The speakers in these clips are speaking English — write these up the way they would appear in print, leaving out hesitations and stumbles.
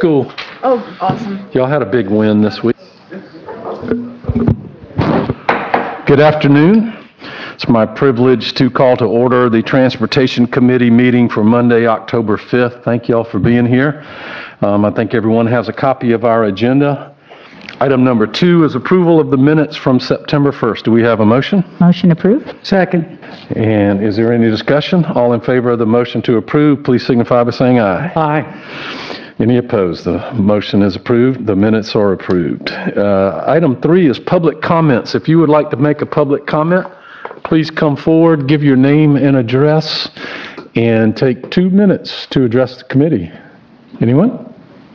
school. Oh, awesome. Y'all had a big win this week. Good afternoon. It's my privilege to call to order the Transportation Committee meeting for Monday, October 5th. Thank you all for being here. I think everyone has a copy of our agenda. Item number 2 is approval of the minutes from September 1st. Do we have a motion? Motion approved. Second. And is there any discussion? All in favor of the motion to approve, please signify by saying aye. Aye. Any opposed? The motion is approved. The minutes are approved. Item 3 is public comments. If you would like to make a public comment, please come forward, give your name and address, and take 2 minutes to address the committee. Anyone?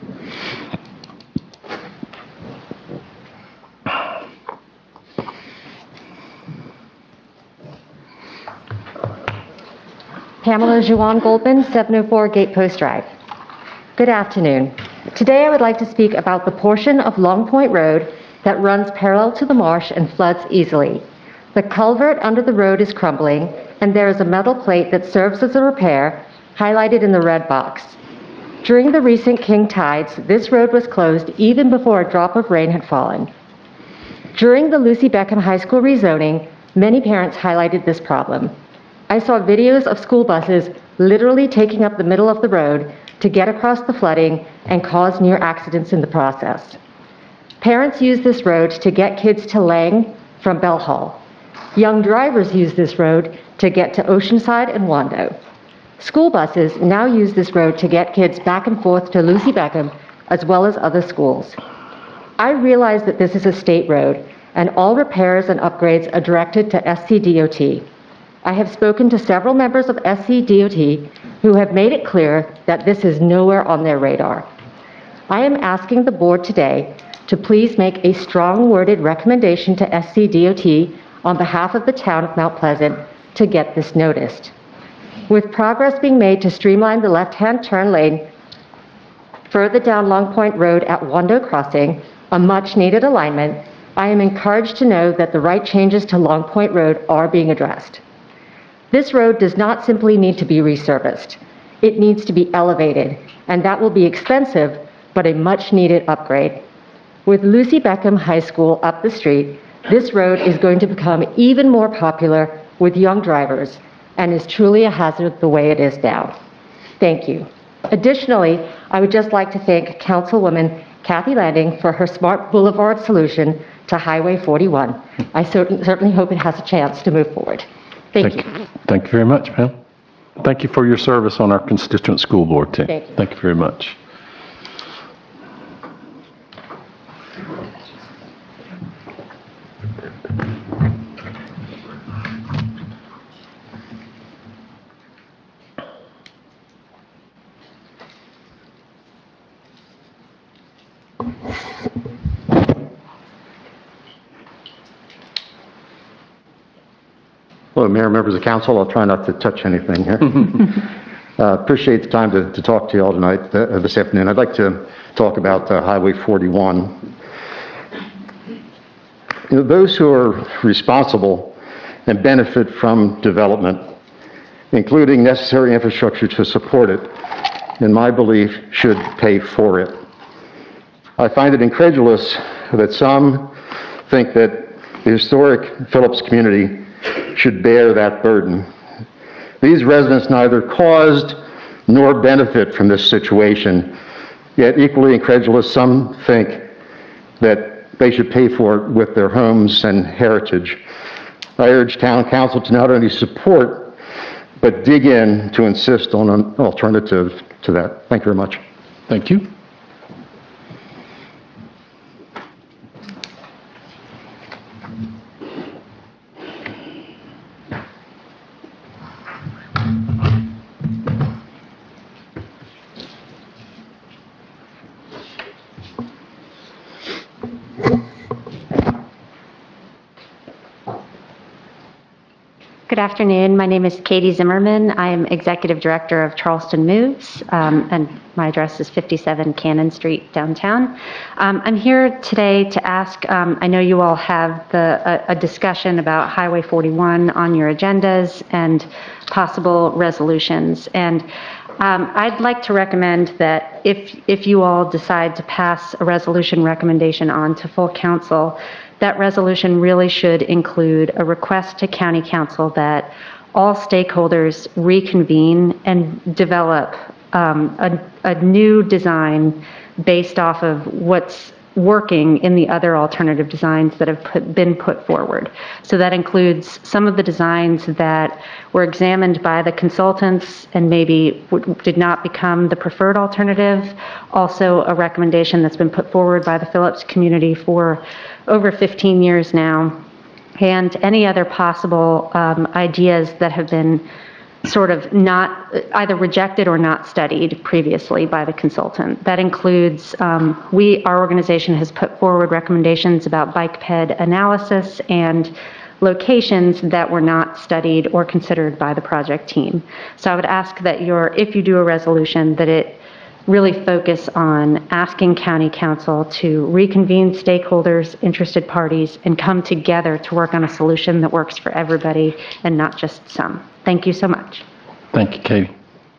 Pamela Juwan Goldman, 704 Gatepost Drive. Good afternoon. Today I would like to speak about the portion of Long Point Road that runs parallel to the marsh and floods easily. The culvert under the road is crumbling, and there is a metal plate that serves as a repair, highlighted in the red box. During the recent king tides, this road was closed even before a drop of rain had fallen. During the Lucy Beckham High School rezoning, many parents highlighted this problem. I saw videos of school buses literally taking up the middle of the road to get across the flooding and cause near accidents in the process. Parents use this road to get kids to Lang from Bell Hall. Young drivers use this road to get to Oceanside and Wando. School buses now use this road to get kids back and forth to Lucy Beckham as well as other schools. I realize that this is a state road and all repairs and upgrades are directed to SCDOT. I have spoken to several members of SCDOT who have made it clear that this is nowhere on their radar. I am asking the board today to please make a strong-worded recommendation to SCDOT on behalf of the town of Mount Pleasant to get this noticed. With progress being made to streamline the left-hand turn lane further down Long Point Road at Wando Crossing, a much-needed alignment, I am encouraged to know that the right changes to Long Point Road are being addressed. This road does not simply need to be resurfaced. It needs to be elevated, and that will be expensive, but a much-needed upgrade. With Lucy Beckham High School up the street, this road is going to become even more popular with young drivers and is truly a hazard the way it is now. Thank you. Additionally, I would just like to thank Councilwoman Kathy Landing for her smart boulevard solution to Highway 41. I certainly hope it has a chance to move forward. Thank you. Thank you very much, Pam. Thank you for your service on our constituent school board team. Thank you. Thank you very much. Hello, Mayor, members of council. I'll try not to touch anything here. Appreciate the time to talk to you all tonight, this afternoon. I'd like to talk about Highway 41. You know, those who are responsible and benefit from development, including necessary infrastructure to support it, in my belief, should pay for it. I find it incredulous that some think that the historic Phillips community should bear that burden. These residents neither caused nor benefit from this situation, yet equally incredulous, some think that they should pay for it with their homes and heritage. I urge town council to not only support, but dig in to insist on an alternative to that. Thank you very much. Thank you. Good afternoon. My name is Katie Zimmerman. I am Executive Director of Charleston Moves, and my address is 57 Cannon Street, downtown. I'm here today to ask, I know you all have a discussion about Highway 41 on your agendas and possible resolutions. And I'd like to recommend that if you all decide to pass a resolution recommendation on to full council, that resolution really should include a request to county council that all stakeholders reconvene and develop a new design based off of what's working in the other alternative designs that have been put forward. So that includes some of the designs that were examined by the consultants and maybe did not become the preferred alternative. Also a recommendation that's been put forward by the Phillips community for over 15 years now, and any other possible ideas that have been sort of not either rejected or not studied previously by the consultant. That includes, our organization has put forward recommendations about bike ped analysis and locations that were not studied or considered by the project team. So I would ask that if you do a resolution, that it really focus on asking county council to reconvene stakeholders, interested parties, and come together to work on a solution that works for everybody and not just some. Thank you so much. Thank you, Katie.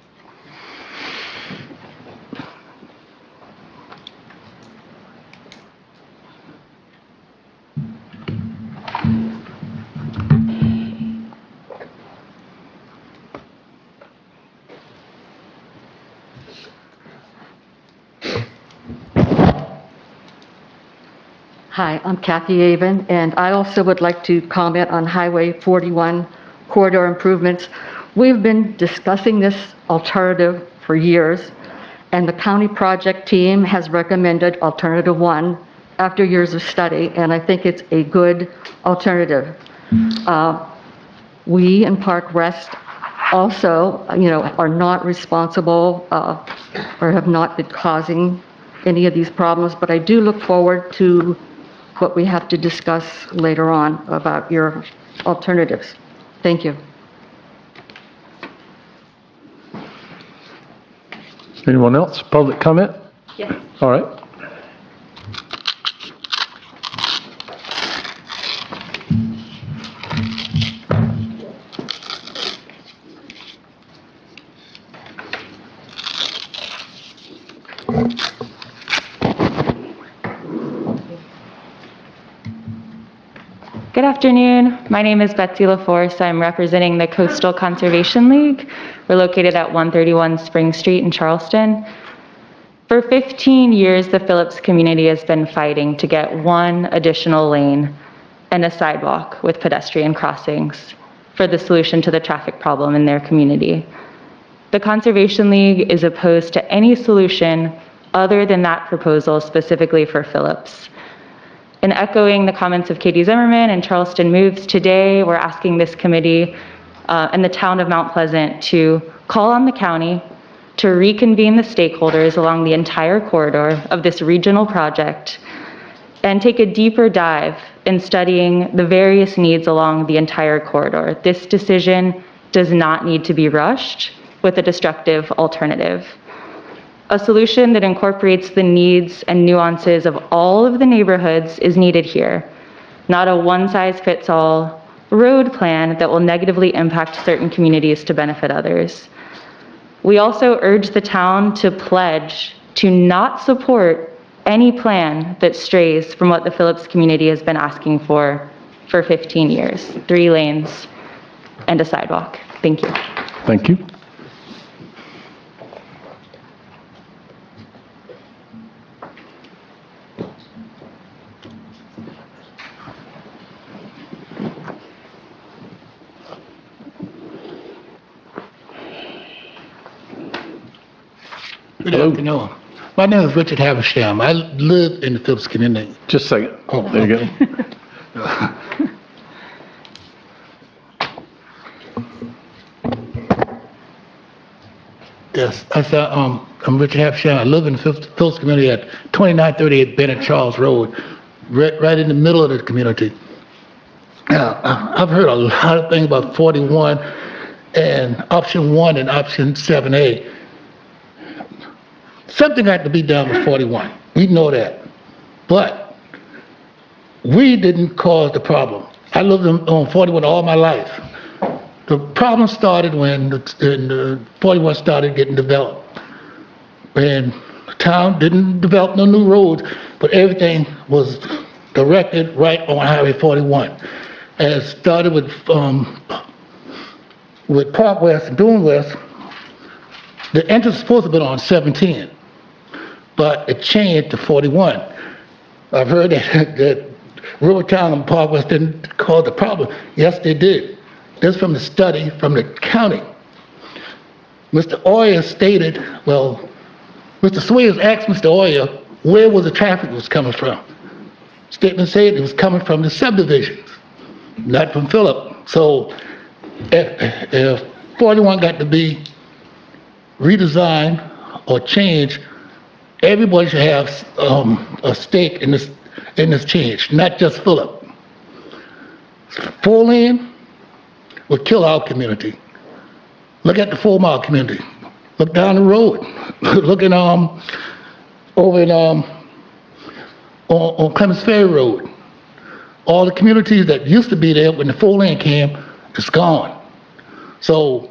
Hi, I'm Kathy Avon, and I also would like to comment on Highway 41 corridor improvements. We've been discussing this alternative for years, and the county project team has recommended alternative 1 after years of study, and I think it's a good alternative. We in Park Rest also, are not responsible or have not been causing any of these problems, but I do look forward to what we have to discuss later on about your alternatives. Thank you. Anyone else? Public comment? Yes. All right. Good afternoon. My name is Betsy LaForce. I'm representing the Coastal Conservation League. We're located at 131 Spring Street in Charleston. For 15 years, the Phillips community has been fighting to get one additional lane and a sidewalk with pedestrian crossings for the solution to the traffic problem in their community. The Conservation League is opposed to any solution other than that proposal specifically for Phillips. In echoing the comments of Katie Zimmerman and Charleston Moves, today we're asking this committee and the town of Mount Pleasant to call on the county to reconvene the stakeholders along the entire corridor of this regional project and take a deeper dive in studying the various needs along the entire corridor. This decision does not need to be rushed with a destructive alternative. A solution that incorporates the needs and nuances of all of the neighborhoods is needed here, not a one-size-fits-all road plan that will negatively impact certain communities to benefit others. We also urge the town to pledge to not support any plan that strays from what the Phillips community has been asking for 15 years, 3 lanes and a sidewalk. Thank you. Thank you. Good afternoon. My name is Richard Havisham. I live in the Phillips community. Just a second. Oh, there you okay. go. Yes, I'm Richard Havisham. I live in the Phillips community at 2938 Bennett Charles Road, right in the middle of the community. Now, I've heard a lot of things about 41 and option 1 and option 7A. Something had to be done with 41. We know that. But we didn't cause the problem. I lived on 41 all my life. the problem started when the 41 started getting developed. And the town didn't develop no new roads, but everything was directed right on Highway 41. And it started with Park West and Dune West. The entrance was supposed to be on 17, but it changed to 41. I've heard that Rivertown and Park West didn't cause the problem. Yes, they did. This from the study from the county. Mr. Oyer stated, well, Mr. Swayers asked Mr. Oyer where was the traffic was coming from. Statement said it was coming from the subdivisions, not from Phillip. So if 41 got to be redesigned or changed, everybody should have a stake in this change, not just Phillip. 4 lane would kill our community. Look at the 4 Mile community. Look down the road. Look at over in on Clemens Ferry Road. All the communities that used to be there when the 4 lane came, it's gone. So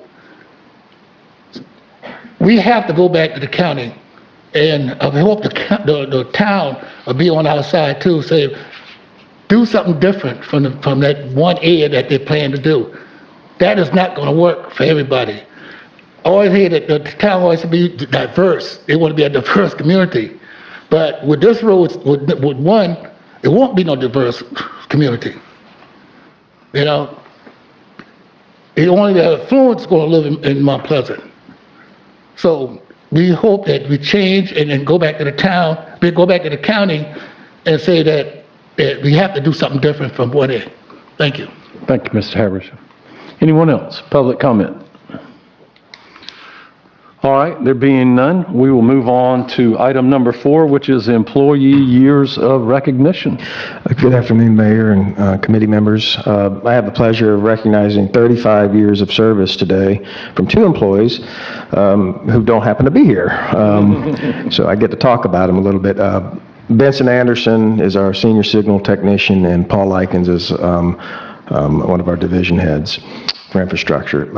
we have to go back to the county, and I hope the town will be on our side too, say, do something different from that one area that they plan to do. That is not going to work for everybody. I always hear that the town wants to be diverse. They want to be a diverse community. But with this road, with one, it won't be no diverse community. You know, only the affluent's going to live in Mount Pleasant. So we hope that we change and then go back to the town, we go back to the county and say that we have to do something different from what it. Thank you. Thank you, Mr. Havers. Anyone else? Public comment? All right, there being none, we will move on to item number 4, which is employee years of recognition. Good afternoon, Mayor and committee members. I have the pleasure of recognizing 35 years of service today from 2 employees who don't happen to be here. So I get to talk about them a little bit. Benson Anderson is our senior signal technician, and Paul Likens is one of our division heads for infrastructure.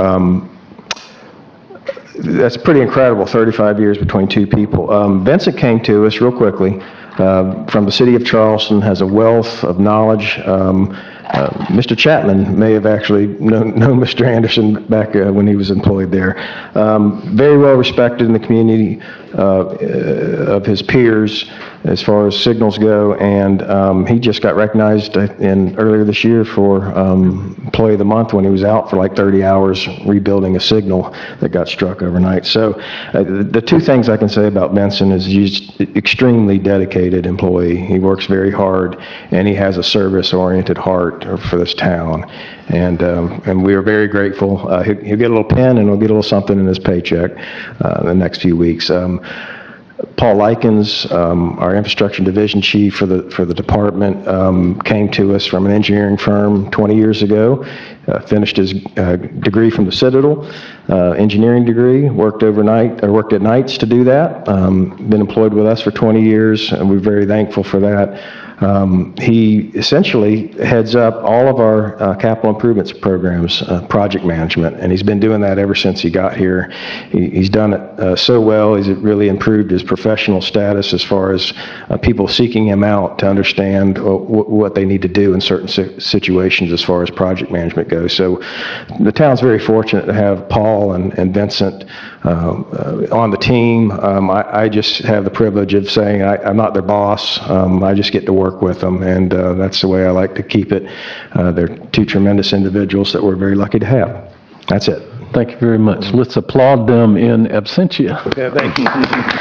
That's pretty incredible, 35 years between 2 people. Vincent came to us real quickly from the city of Charleston, has a wealth of knowledge. Mr. Chapman may have actually known Mr. Anderson back when he was employed there. Very well respected in the community of his peers as far as signals go, and he just got recognized earlier this year for Employee of the Month when he was out for like 30 hours rebuilding a signal that got struck overnight. So the 2 things I can say about Benson is he's an extremely dedicated employee. He works very hard, and he has a service-oriented heart for this town. And we are very grateful. He'll get a little pen and he'll get a little something in his paycheck in the next few weeks. Paul Likens, our infrastructure division chief for the department, came to us from an engineering firm 20 years ago, finished his degree from the Citadel, engineering degree, worked at nights to do that, been employed with us for 20 years, and we're very thankful for that. He essentially heads up all of our capital improvements programs, project management, and he's been doing that ever since he got here. He's done it so well. He's really improved his professional status as far as people seeking him out to understand what they need to do in certain situations as far as project management goes. So the town's very fortunate to have Paul and Vincent on the team. I just have the privilege of saying I'm not their boss. I just get to work with them, and that's the way I like to keep it. They're 2 tremendous individuals that we're very lucky to have. That's it. Thank you very much. Let's applaud them in absentia. Okay, thank you.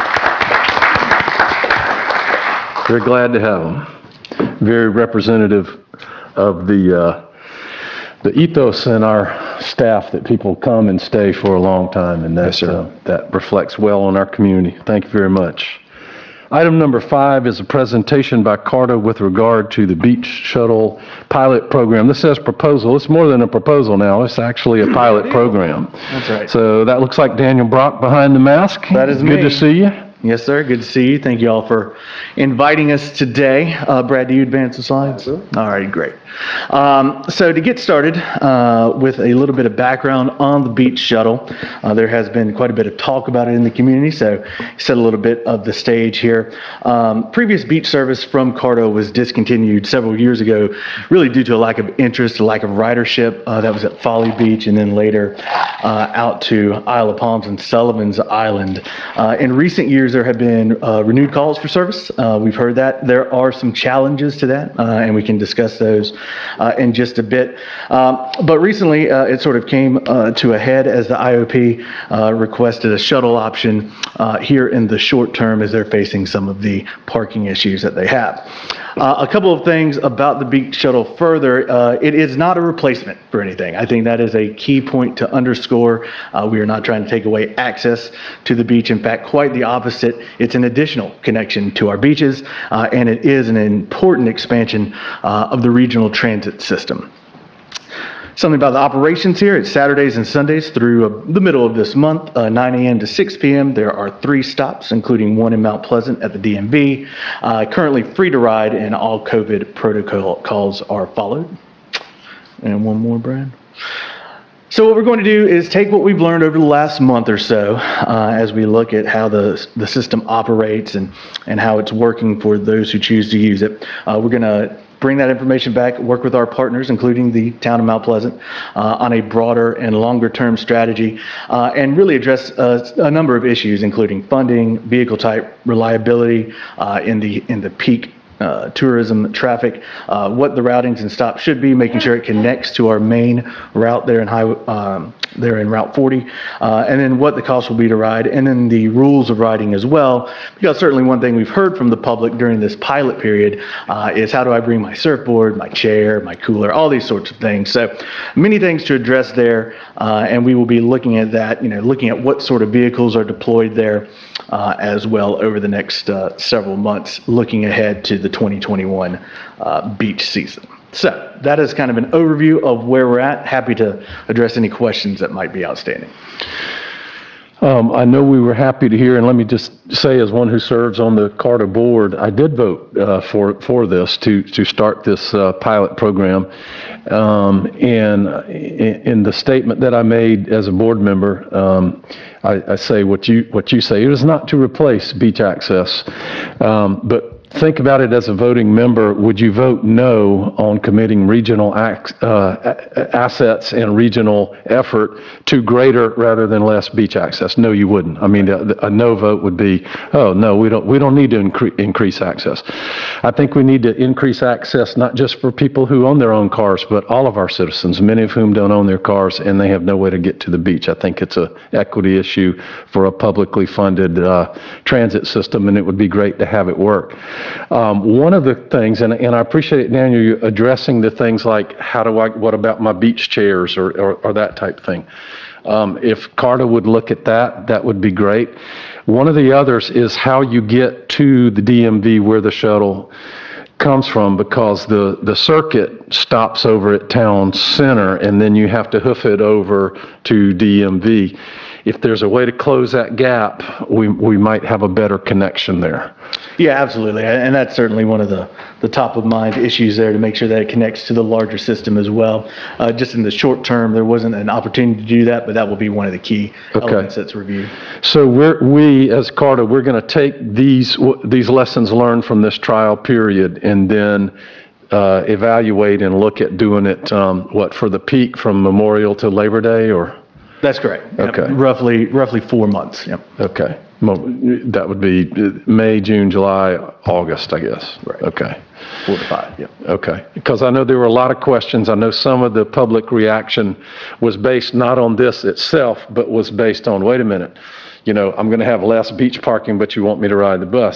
Very glad to have them. Very representative of the ethos in our staff that people come and stay for a long time, and that reflects well on our community. Thank you very much. Item number 5 is a presentation by CARTA with regard to the Beach Shuttle pilot program. This says proposal. It's more than a proposal now. It's actually a pilot program. That's right. So that looks like Daniel Brock behind the mask. That is Good me. to see you. Yes, sir. Good to see you. Thank you all for inviting us today. Brad, do you advance the slides? All right, great. So to get started with a little bit of background on the beach shuttle, there has been quite a bit of talk about it in the community, so set a little bit of the stage here. Previous beach service from CARDO was discontinued several years ago, really due to a lack of interest, a lack of ridership. That was at Folly Beach and then later out to Isle of Palms and Sullivan's Island. In recent years, there have been renewed calls for service. We've heard that. There are some challenges to that, and we can discuss those in just a bit. But recently, it sort of came to a head as the IOP requested a shuttle option here in the short term as they're facing some of the parking issues that they have. A couple of things about the beach shuttle further. It is not a replacement for anything. I think that is a key point to underscore. We are not trying to take away access to the beach. In fact, quite the opposite. It's an additional connection to our beaches, and it is an important expansion of the regional transit system. Something about the operations here. It's Saturdays and Sundays through the middle of this month, 9 a.m. to 6 p.m. There are 3 stops, including one in Mount Pleasant at the DMV. Currently free to ride, and all COVID protocols are followed. And one more, Brad. So what we're going to do is take what we've learned over the last month or so as we look at how the system operates and how it's working for those who choose to use it. We're going to bring that information back, work with our partners, including the town of Mount Pleasant, on a broader and longer term strategy, and really address a number of issues, including funding, vehicle type, reliability in the peak tourism traffic, what the routings and stops should be, making sure it connects to our main route there in Route 40, and then what the cost will be to ride, and then the rules of riding as well. Because certainly one thing we've heard from the public during this pilot period is how do I bring my surfboard, my chair, my cooler, all these sorts of things. So many things to address there, and we will be looking at that, looking at what sort of vehicles are deployed there as well over the next several months, looking ahead to the 2021 beach season. So that is kind of an overview of where we're at. Happy to address any questions that might be outstanding. I know we were happy to hear, and let me just say, as one who serves on the CARDO board, I did vote for this to start this pilot program. And in the statement that I made as a board member, I say what you say. It is not to replace beach access, but think about it as a voting member. Would you vote no on committing regional assets and regional effort to greater rather than less beach access? No, you wouldn't. I mean, a no vote would be, oh, no, we don't need to increase access. I think we need to increase access not just for people who own their own cars, but all of our citizens, many of whom don't own their cars and they have no way to get to the beach. I think it's an equity issue for a publicly funded transit system, and it would be great to have it work. One of the things, and I appreciate it, Daniel, you addressing the things like what about my beach chairs or that type thing. If CARDO would look at that, that would be great. One of the others is how you get to the DMV where the shuttle comes from, because the circuit stops over at Town Center and then you have to hoof it over to DMV. If there's a way to close that gap, we might have a better connection there. Yeah, absolutely. And that's certainly one of the top of mind issues there, to make sure that it connects to the larger system as well. Just in the short term, there wasn't an opportunity to do that, but that will be one of the key elements that's reviewed. So we as CARDO, we're going to take these lessons learned from this trial period and then evaluate and look at doing it, for the peak from Memorial to Labor Day, or? That's correct. Okay. Yep. Roughly 4 months. Yep. Okay. That would be May, June, July, August, I guess. Right. Okay. 4 to 5. Yep. Okay. Because I know there were a lot of questions. I know some of the public reaction was based not on this itself, but was based on, wait a minute, I'm going to have less beach parking, but you want me to ride the bus.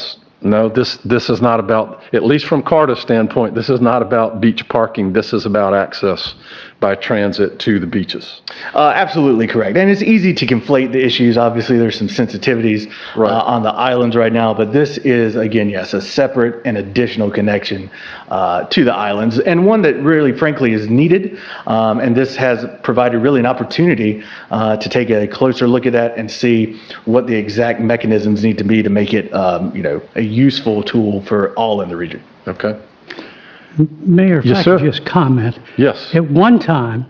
No, this is not about, at least from CARTA's standpoint, this is not about beach parking. This is about access by transit to the beaches. Absolutely correct. And it's easy to conflate the issues. Obviously, there's some sensitivities Right. on the islands right now, but this is, again, yes, a separate and additional connection to the islands, and one that really, frankly, is needed. And this has provided really an opportunity to take a closer look at that and see what the exact mechanisms need to be to make it, a useful tool for all in the region. Okay? Mayor, if Yes, I sir. could just comment. Yes. At one time,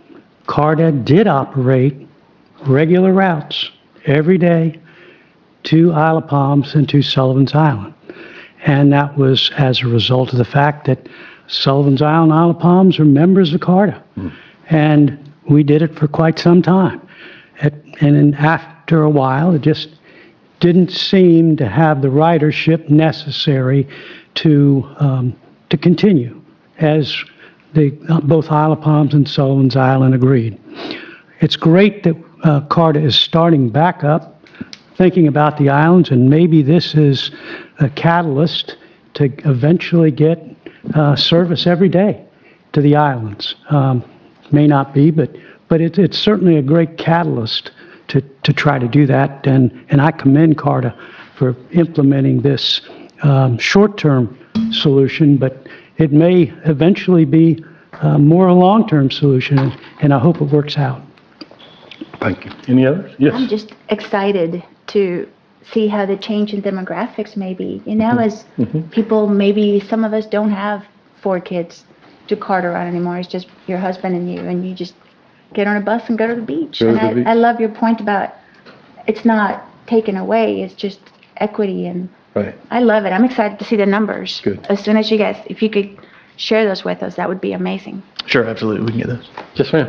CARTA did operate regular routes every day to Isle of Palms and to Sullivan's Island. And that was as a result of the fact that Sullivan's Island and Isle of Palms are members of CARTA. And we did it for quite some time. And then after a while, it just didn't seem to have the ridership necessary to continue, as both Isle of Palms and Sullivan's Island agreed. It's great that CARTA is starting back up, thinking about the islands, and maybe this is a catalyst to eventually get service every day to the islands. May not be, but it's certainly a great catalyst to try to do that, and I commend CARTA for implementing this short-term solution, but it may eventually be more a long-term solution, and I hope it works out. Thank you. Any others? Yes. I'm just excited to see how the change in demographics may be. As people, maybe some of us don't have 4 kids to cart around anymore. It's just your husband and you just get on a bus and go to the beach. Go to And the beach. I love your point about it's not taken away, it's just equity, and Right. I love it. I'm excited to see the numbers. Good. As soon as you guys, if you could share those with us, that would be amazing. Sure, absolutely. We can get those. Yes, ma'am.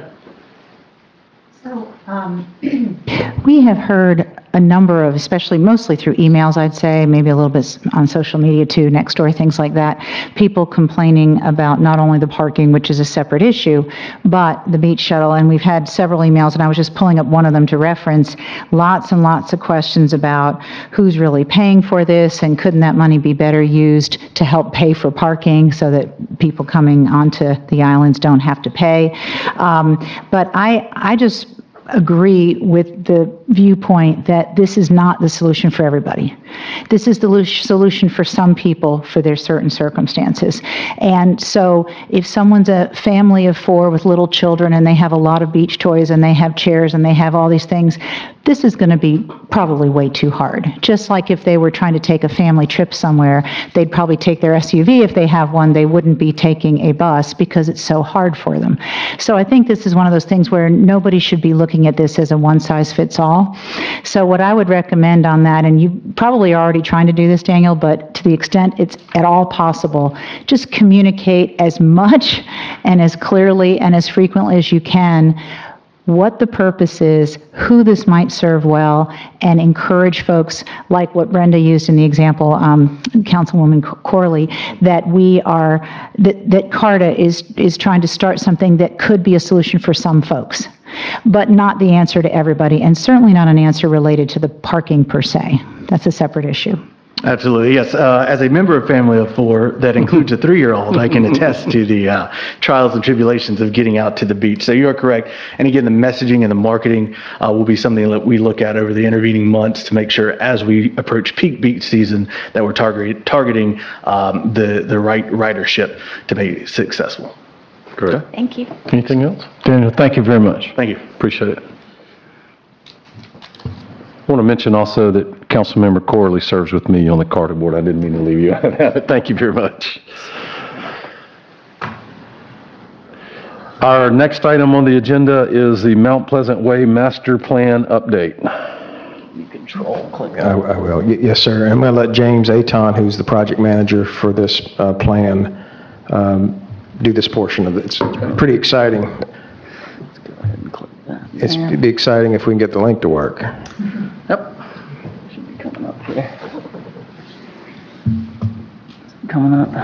So, we have heard a number of, especially mostly through emails, I'd say, maybe a little bit on social media too, Nextdoor, things like that, people complaining about not only the parking, which is a separate issue, but the beach shuttle. And we've had several emails, and I was just pulling up one of them to reference, lots and lots of questions about who's really paying for this, and couldn't that money be better used to help pay for parking so that people coming onto the islands don't have to pay. But I just agree with the viewpoint that this is not the solution for everybody. This is the solution for some people for their certain circumstances. And so if someone's a family of 4 with little children and they have a lot of beach toys and they have chairs and they have all these things, this is going to be probably way too hard. Just like if they were trying to take a family trip somewhere, they'd probably take their SUV if they have one. They wouldn't be taking a bus because it's so hard for them. So I think this is one of those things where nobody should be looking at this as a one-size-fits-all. So what I would recommend on that, and you probably are already trying to do this, Daniel, but to the extent it's at all possible, just communicate as much and as clearly and as frequently as you can what the purpose is, who this might serve well, and encourage folks, like what Brenda used in the example, Councilwoman Corley, that that CARTA is trying to start something that could be a solution for some folks, but not the answer to everybody, and certainly not an answer related to the parking per se. That's a separate issue. Absolutely, yes. As a member of family of 4 that includes a 3-year-old, I can attest to the trials and tribulations of getting out to the beach. So you are correct. And again, the messaging and the marketing will be something that we look at over the intervening months to make sure as we approach peak beach season that we're targeting the right ridership to be successful. Great. Thank you. Anything else? Daniel, thank you very much. Thank you. Appreciate it. I want to mention also that Councilmember Corley serves with me on the CARTA board. I didn't mean to leave you out of that. Thank you very much. Our next item on the agenda is the Mount Pleasant Way Master Plan update. I will. Yes, sir. I'm going to let James Aton, who's the project manager for this plan, do this portion of it. It's pretty exciting. It'd be exciting if we can get the link to work. Yep. Should be coming up here. Coming up.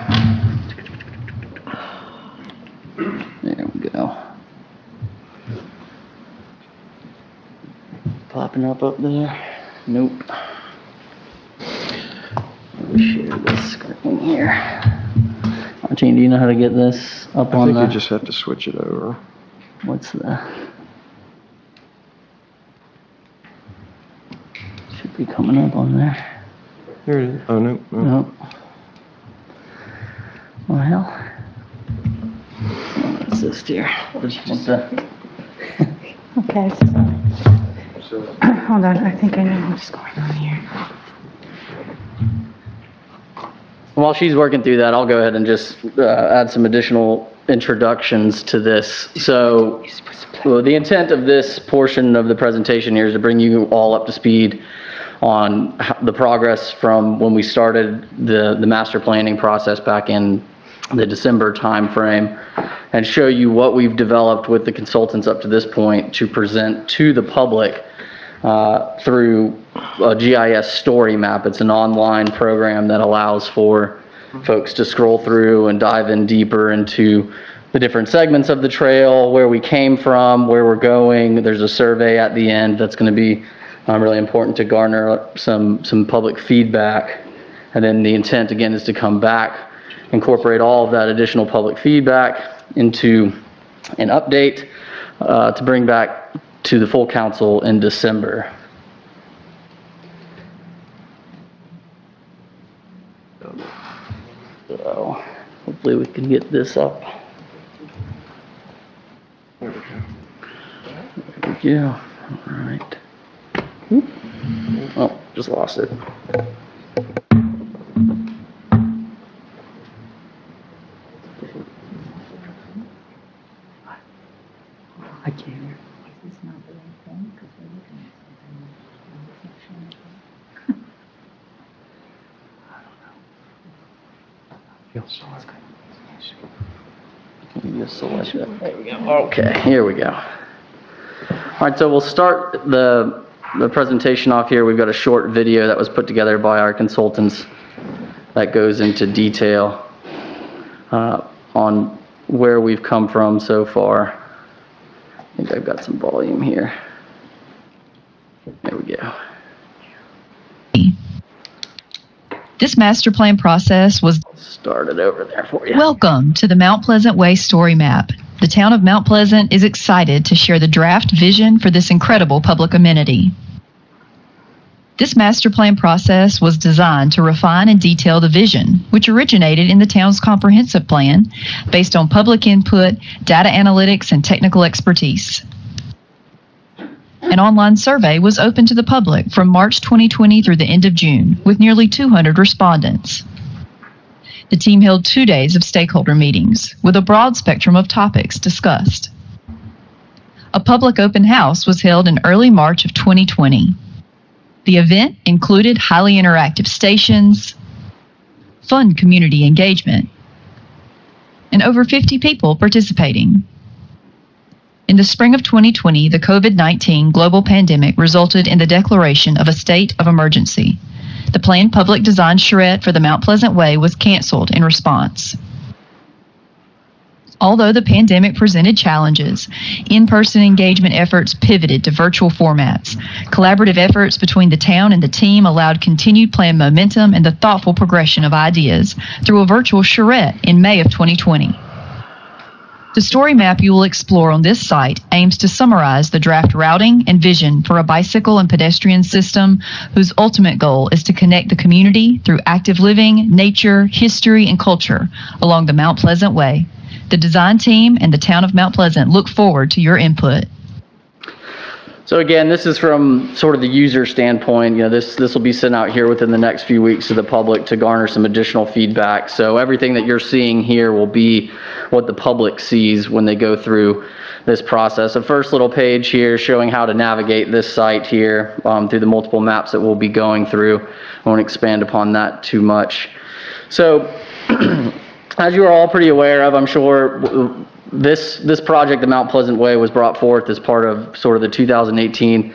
There we go. Popping up there. Nope. share this screen here. Gene, do you know how to get this up I on think the? you just have to switch it over. What's the? Should be coming up on there. Here it is. Oh, no. no. Nope. Well, what's this here? What's the? Okay, so, hold on, I think I know what's going on here. While she's working through that, I'll go ahead and just add some additional introductions to this. So the intent of this portion of the presentation here is to bring you all up to speed on the progress from when we started the master planning process back in the December timeframe, and show you what we've developed with the consultants up to this point to present to the public through a GIS story map. It's an online program that allows for folks to scroll through and dive in deeper into the different segments of the trail, where we came from, where we're going. There's a survey at the end that's going to be really important to garner some public feedback. And then the intent, again, is to come back, incorporate all of that additional public feedback into an update to bring back to the full council in December. So hopefully we can get this up. There we go. All right. Oh, just lost it. I can't hear. Just select that. There we go. Okay, here we go. All right, so we'll start the presentation off here. We've got a short video that was put together by our consultants that goes into detail on where we've come from so far. I think I've got some volume here. There we go. This master plan process was started over there for you. Welcome to the Mount Pleasant Way Story Map. The town of Mount Pleasant is excited to share the draft vision for this incredible public amenity. This master plan process was designed to refine and detail the vision, which originated in the town's comprehensive plan based on public input, data analytics, and technical expertise. An online survey was open to the public from March 2020 through the end of June, with nearly 200 respondents. The team held 2 days of stakeholder meetings, with a broad spectrum of topics discussed. A public open house was held in early March of 2020. The event included highly interactive stations, fun community engagement, and over 50 people participating. In the spring of 2020, the COVID-19 global pandemic resulted in the declaration of a state of emergency. The planned public design charrette for the Mount Pleasant Way was canceled in response. Although the pandemic presented challenges, in-person engagement efforts pivoted to virtual formats. Collaborative efforts between the town and the team allowed continued plan momentum and the thoughtful progression of ideas through a virtual charrette in May of 2020. The story map you will explore on this site aims to summarize the draft routing and vision for a bicycle and pedestrian system whose ultimate goal is to connect the community through active living, nature, history, and culture along the Mount Pleasant Way. The design team and the town of Mount Pleasant look forward to your input. So again, this is from sort of the user standpoint. You know, this will be sent out here within the next few weeks to the public to garner some additional feedback. So everything that you're seeing here will be what the public sees when they go through this process. The first little page here showing how to navigate this site here through the multiple maps that we'll be going through. I won't expand upon that too much. So as you are all pretty aware of, I'm sure, this project, the Mount Pleasant Way, was brought forth as part of sort of the 2018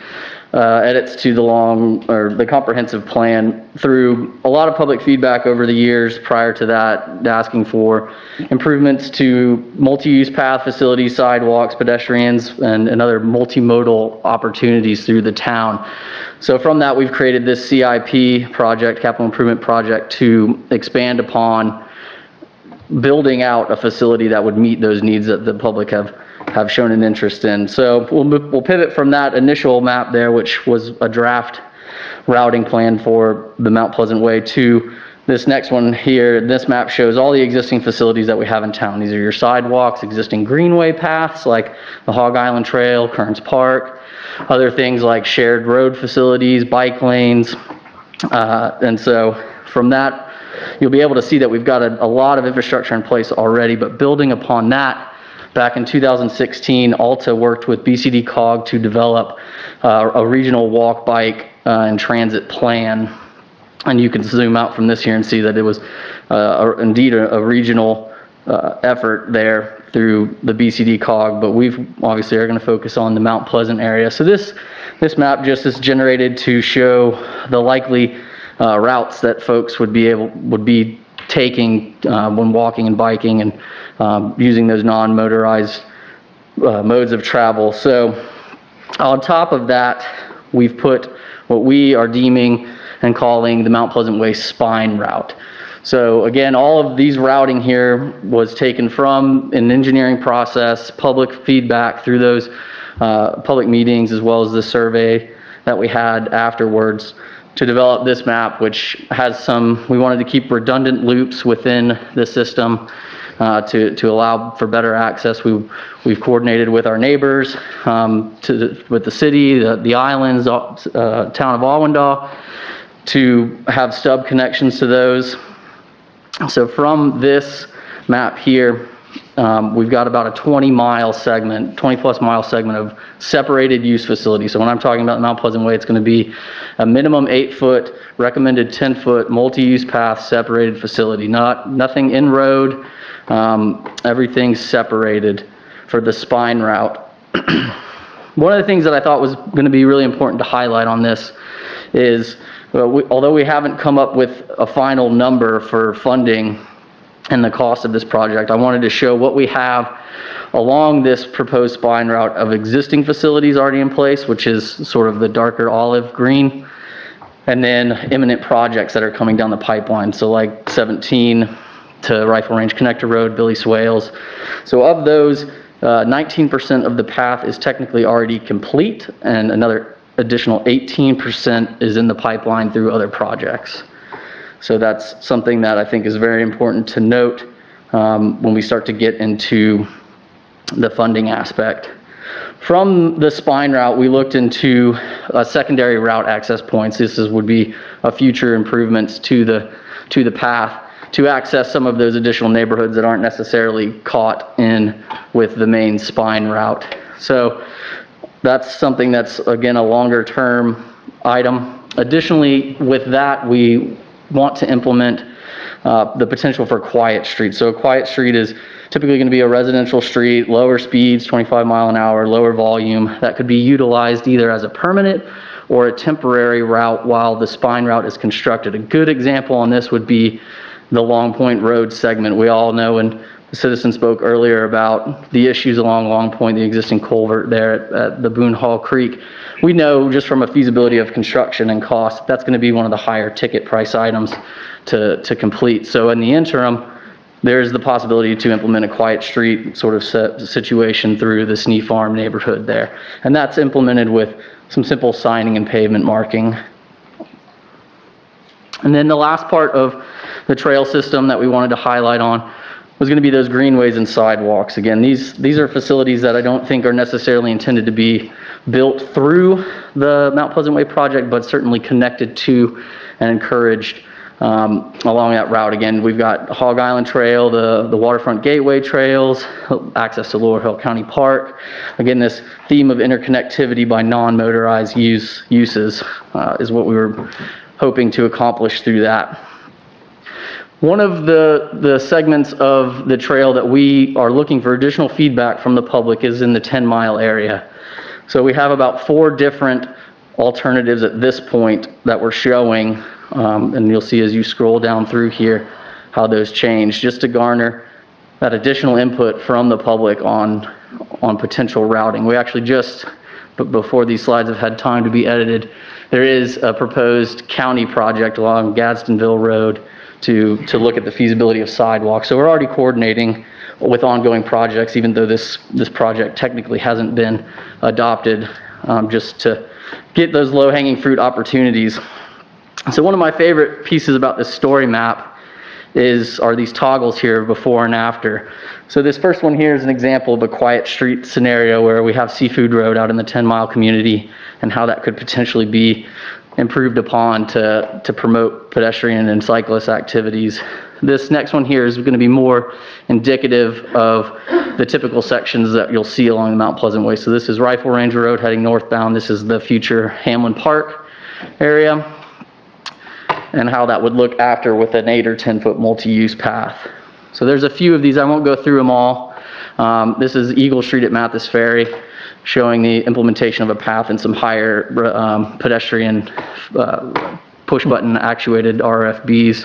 edits to the comprehensive plan through a lot of public feedback over the years prior to that, asking for improvements to multi-use path facilities, sidewalks, pedestrians, and other multimodal opportunities through the town. So from that, we've created this CIP project, capital improvement project, to expand upon building out a facility that would meet those needs that the public have shown an interest in. So we'll pivot from that initial map there, which was a draft routing plan for the Mount Pleasant Way, to this next one here. This map shows all the existing facilities that we have in town. These are your sidewalks, existing greenway paths like the Hog Island Trail, Kearns Park, other things like shared road facilities, bike lanes. And so from that, you'll be able to see that we've got a lot of infrastructure in place already, but building upon that, back in 2016, Alta worked with BCD COG to develop a regional walk, bike, and transit plan. And you can zoom out from this here and see that it was indeed a regional effort there through the BCD COG, but we've obviously are going to focus on the Mount Pleasant area. So this map just is generated to show the likely routes that folks would be taking when walking and biking and using those non-motorized modes of travel. So on top of that, we've put what we are deeming and calling the Mount Pleasant Way spine route. So again, all of these routing here was taken from an engineering process, public feedback through those public meetings, as well as the survey that we had afterwards, to develop this map, which has we wanted to keep redundant loops within the system to allow for better access. We've coordinated with our neighbors, with the city, the islands, town of Awandale, to have stub connections to those. So from this map here, we've got about a 20-mile segment, 20-plus mile segment of separated use facilities. So when I'm talking about the Mount Pleasant Way, it's going to be a minimum 8-foot, recommended 10-foot, multi-use path separated facility. Nothing in road, everything's separated for the spine route. One of the things that I thought was going to be really important to highlight on this is, although we haven't come up with a final number for funding and the cost of this project, I wanted to show what we have along this proposed spine route of existing facilities already in place, which is sort of the darker olive green, and then imminent projects that are coming down the pipeline. So like 17 to Rifle Range Connector Road, Billy Swales. So of those, 19% of the path is technically already complete, and another additional 18% is in the pipeline through other projects. So that's something that I think is very important to note when we start to get into the funding aspect. From the spine route, we looked into secondary route access points. Would be a future improvements to the path to access some of those additional neighborhoods that aren't necessarily caught in with the main spine route. So that's something that's, again, a longer term item. Additionally, with that, we want to implement the potential for quiet streets. So a quiet street is typically going to be a residential street, lower speeds, 25 mile an hour, lower volume, that could be utilized either as a permanent or a temporary route while the spine route is constructed. A good example on this would be the Long Point Road segment. We all know, and the citizen spoke earlier about the issues along Long Point, the existing culvert there at the Boone Hall Creek. We know just from a feasibility of construction and cost, that's going to be one of the higher ticket price items to complete. So in the interim, there's the possibility to implement a quiet street sort of situation through the Snee Farm neighborhood there. And that's implemented with some simple signing and pavement marking. And then the last part of the trail system that we wanted to highlight on was going to be those greenways and sidewalks. Again, these are facilities that I don't think are necessarily intended to be built through the Mount Pleasant Way project, but certainly connected to and encouraged along that route. Again, we've got Hog Island Trail, the Waterfront Gateway Trails, access to Lower Hill County Park. Again, this theme of interconnectivity by non-motorized uses is what we were hoping to accomplish through that. One of the segments of the trail that we are looking for additional feedback from the public is in the 10-mile area. So we have about 4 different alternatives at this point that we're showing, and you'll see as you scroll down through here how those change, just to garner that additional input from the public on potential routing. We actually just, but before these slides have had time to be edited, there is a proposed county project along Gadsdenville Road to look at the feasibility of sidewalks. So we're already coordinating with ongoing projects, even though this project technically hasn't been adopted, just to get those low-hanging fruit opportunities. So one of my favorite pieces about this story map are these toggles here, before and after. So this first one here is an example of a quiet street scenario where we have Seafood Road out in the 10-mile community, and how that could potentially be improved upon to promote pedestrian and cyclist activities. This next one here is going to be more indicative of the typical sections that you'll see along the Mount Pleasant Way. So this is Rifle Range Road heading northbound. This is the future Hamlin Park area, and how that would look after with an 8 or 10-foot multi-use path. So there's a few of these. I won't go through them all. This is Eagle Street at Mathis Ferry, showing the implementation of a path and some higher pedestrian push-button actuated RFBs.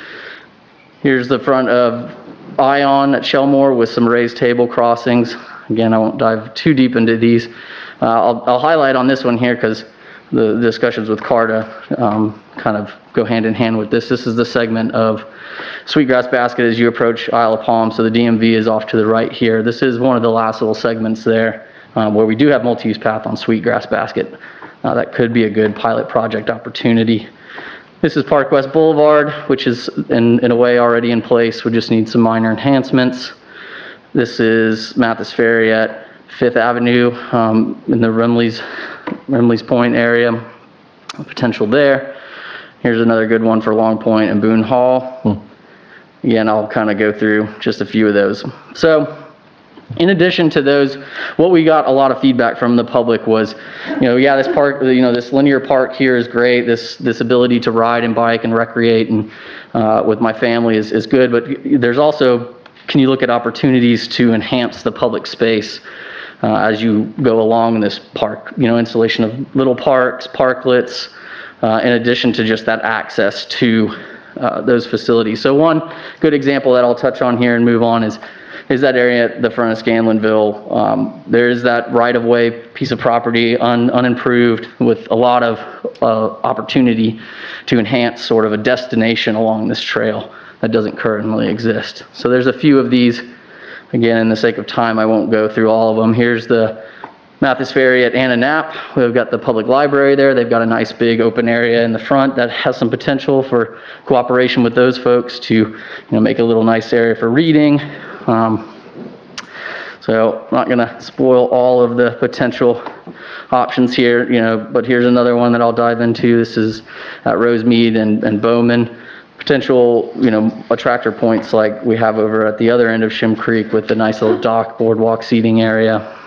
Here's the front of Ion at Shellmore with some raised table crossings. Again, I won't dive too deep into these. I'll highlight on this one here because the discussions with CARTA kind of go hand in hand with this. This is the segment of Sweetgrass Basket as you approach Isle of Palm. So the DMV is off to the right here. This is one of the last little segments there where we do have multi-use path on Sweetgrass Basket. That could be a good pilot project opportunity. This is Park West Boulevard, which is in a way already in place. We just need some minor enhancements. This is Mathis Ferry at 5th Avenue in the Remley's Point area. Potential there. Here's another good one for Long Point and Boone Hall. Again, I'll kind of go through just a few of those. So in addition to those, what we got a lot of feedback from the public was, yeah, this park, this linear park here is great. This ability to ride and bike and recreate and with my family is good. But there's also, can you look at opportunities to enhance the public space as you go along in this park? Installation of little parks, parklets, in addition to just that access to those facilities. So one good example that I'll touch on here and move on is that area at the front of Scanlonville. There is that right-of-way piece of property unimproved with a lot of opportunity to enhance sort of a destination along this trail that doesn't currently exist. So there's a few of these. Again, in the sake of time, I won't go through all of them. Here's the Mathis Ferry at Anna Knapp. We've got the public library there. They've got a nice big open area in the front that has some potential for cooperation with those folks to make a little nice area for reading. So I'm not going to spoil all of the potential options here, but here's another one that I'll dive into. This is at Rosemead and Bowman. Potential, attractor points like we have over at the other end of Shim Creek with the nice little dock boardwalk seating area.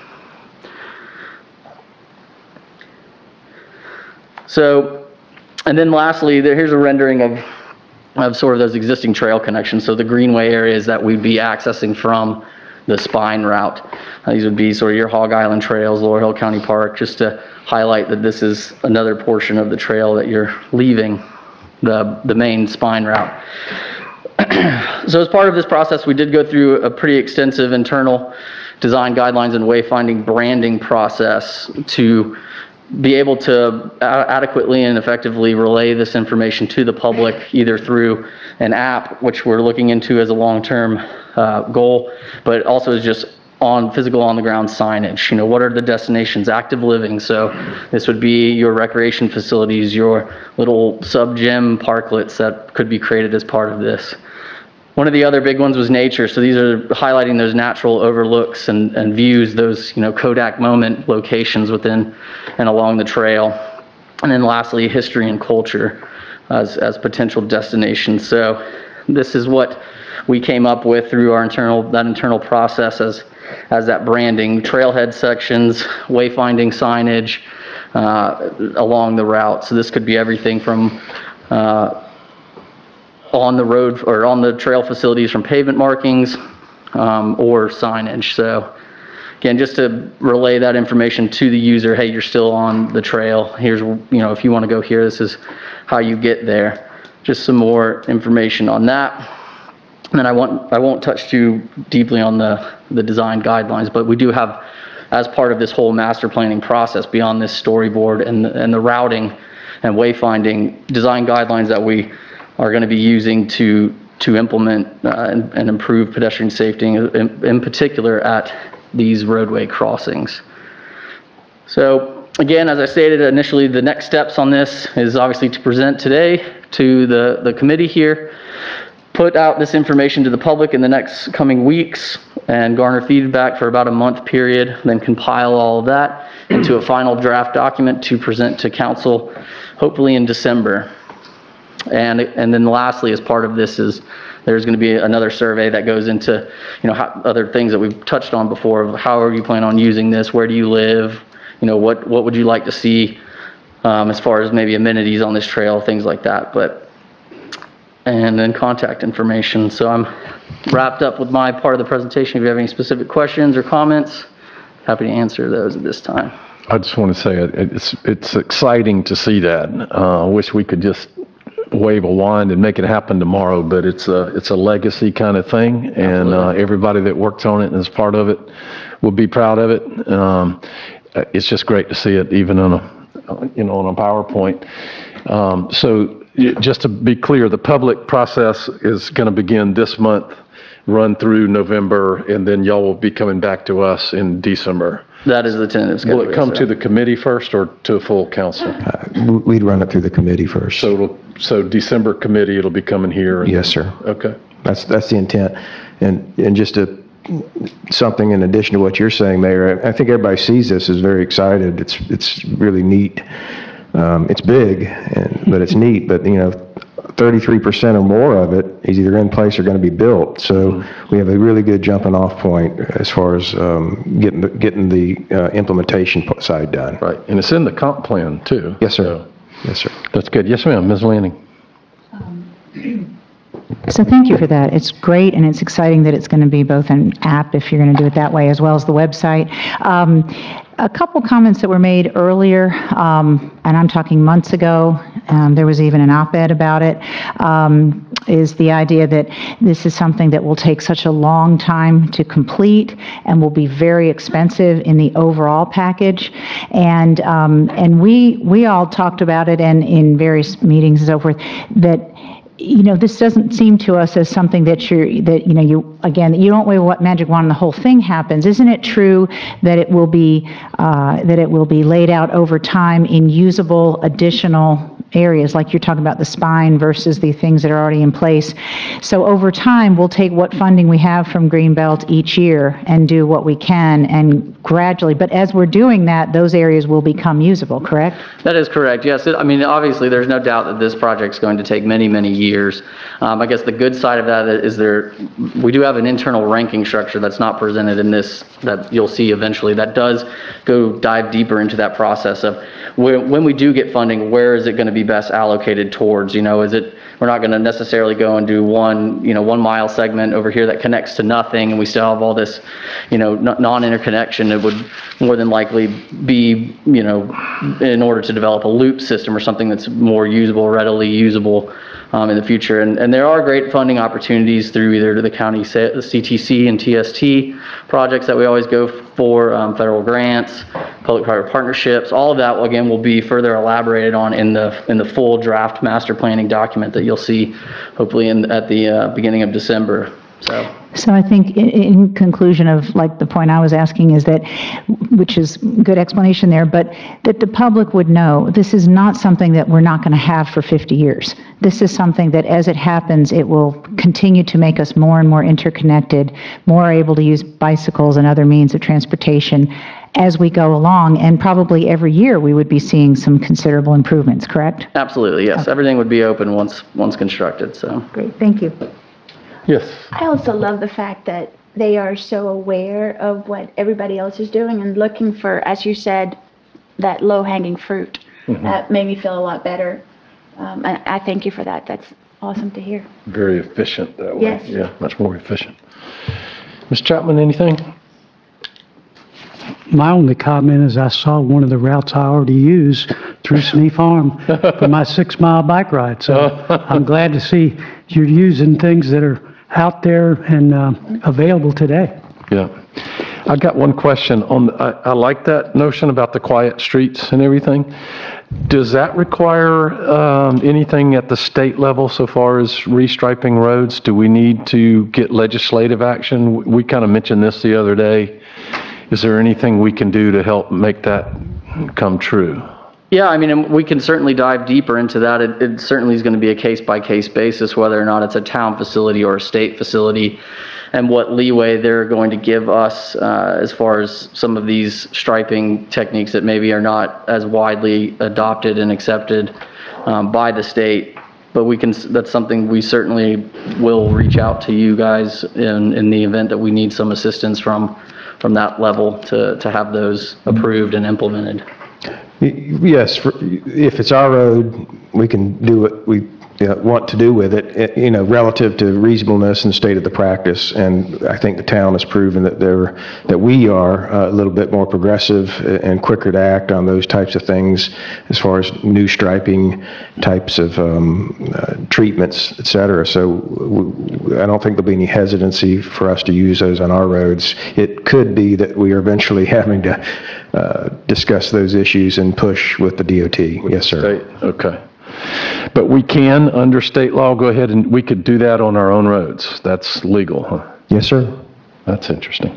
So, and then lastly, here's a rendering of sort of those existing trail connections. So the greenway areas that we'd be accessing from the spine route. These would be sort of your Hog Island trails, Laurel Hill County Park, just to highlight that this is another portion of the trail that you're leaving the main spine route. So as part of this process, we did go through a pretty extensive internal design guidelines and wayfinding branding process to be able to adequately and effectively relay this information to the public, either through an app, which we're looking into as a long-term goal, but also is just physical on-the-ground signage. What are the destinations? Active living. So this would be your recreation facilities, your little sub-gym parklets that could be created as part of this. One of the other big ones was nature. So these are highlighting those natural overlooks and views, those Kodak moment locations within and along the trail. And then lastly, history and culture as potential destinations. So this is what we came up with through our internal process as that branding, trailhead sections, wayfinding signage along the route. So this could be everything from on the road or on the trail facilities, from pavement markings or signage. So again, just to relay that information to the user, hey, you're still on the trail. Here's, if you want to go here, this is how you get there. Just some more information on that. And I won't touch too deeply on the design guidelines, but we do have, as part of this whole master planning process, beyond this storyboard and the routing and wayfinding, design guidelines that we are going to be using to implement and improve pedestrian safety, in particular at these roadway crossings. So again, as I stated initially, the next steps on this is obviously to present today to the committee here, put out this information to the public in the next coming weeks, and garner feedback for about a month period, then compile all of that into a final draft document to present to council, hopefully in December. And then lastly, as part of this, is there's going to be another survey that goes into, other things that we've touched on before, of how are you planning on using this, where do you live, what would you like to see as far as maybe amenities on this trail, things like that. And then contact information. So I'm wrapped up with my part of the presentation. If you have any specific questions or comments, happy to answer those at this time. I just want to say it's exciting to see that. I wish we could just wave a wand and make it happen tomorrow, but it's a legacy kind of thing, and everybody that works on it and is part of it will be proud of it. It's just great to see it, even on a PowerPoint. So just to be clear, the public process is going to begin this month, run through November, and then y'all will be coming back to us in December. That is the tentative schedule. Will it come to the committee first or to full council? We'd run it through the committee first. So December committee, it'll be coming here? Yes, sir. Okay. That's the intent. And just something in addition to what you're saying, Mayor, I think everybody sees this, is very excited. It's really neat. It's big, but it's neat. But 33% or more of it is either in place or going to be built. So we have a really good jumping off point as far as getting the implementation side done. Right, and it's in the comp plan too. Yes, sir. Yes, sir. That's good. Yes, ma'am. Ms. Lanning. So thank you for that. It's great, and it's exciting that it's going to be both an app, if you're going to do it that way, as well as the website. A couple comments that were made earlier, and I'm talking months ago, there was even an op-ed about it, is the idea that this is something that will take such a long time to complete and will be very expensive in the overall package. And we all talked about it, and in various meetings and so forth, that this doesn't seem to us as something that you don't wave what magic wand and the whole thing happens. Isn't it true that it will be laid out over time in usable additional areas, like you're talking about the spine versus the things that are already in place? So over time, we'll take what funding we have from Greenbelt each year and do what we can, and gradually, but as we're doing that, those areas will become usable, correct? That is correct, yes. Obviously, there's no doubt that this project's going to take many, many years. I guess the good side of that is we do have an internal ranking structure that's not presented in this, that you'll see eventually, that does dive deeper into that process of when we do get funding, where is it going to be best allocated towards? We're not going to necessarily go and do one 1 mile segment over here that connects to nothing, and we still have all this, non-interconnection. It would more than likely be, in order to develop a loop system or something that's more usable, readily usable in the future. And there are great funding opportunities through either the county CTC and TST projects that we always go for, federal grants, public-private partnerships. All of that, again, will be further elaborated on in the full draft master planning document that you'll see hopefully at the beginning of December. So I think in conclusion of the point I was asking is that, which is good explanation there, but that the public would know this is not something that we're not going to have for 50 years. This is something that as it happens, it will continue to make us more and more interconnected, more able to use bicycles and other means of transportation as we go along, and probably every year we would be seeing some considerable improvements, correct? Absolutely, yes. Okay. Everything would be open once constructed. So great, thank you. Yes. I also love the fact that they are so aware of what everybody else is doing and looking for, as you said, that low-hanging fruit. Mm-hmm. That made me feel a lot better. And I thank you for that. That's awesome to hear. Very efficient that way. Yes. Yeah, much more efficient. Ms. Chapman, anything? My only comment is I saw one of the routes I already use through Snee Farm for my 6-mile bike ride. So I'm glad to see you're using things that are out there and available today. Yeah. I got one question on, I like that notion about the quiet streets and everything. Does that require anything at the state level so far as restriping roads? Do we need to get legislative action? We kind of mentioned this the other day. Is there anything we can do to help make that come true? Yeah, I mean, and we can certainly dive deeper into that. It certainly is going to be a case-by-case basis, whether or not it's a town facility or a state facility, and what leeway they're going to give us as far as some of these striping techniques that maybe are not as widely adopted and accepted by the state. But we can, that's something we certainly will reach out to you guys in the event that we need some assistance from that level to have those approved and implemented. Yes, if it's our road, we can do what we want to do with it, relative to reasonableness and state of the practice. And I think the town has proven that we are a little bit more progressive and quicker to act on those types of things as far as new striping types of treatments, et cetera. So I don't think there'll be any hesitancy for us to use those on our roads. It could be that we are eventually having to discuss those issues and push with the DOT. Yes, sir. Okay. But we can, under state law, go ahead and we could do that on our own roads. That's legal, huh? Yes, sir. That's interesting.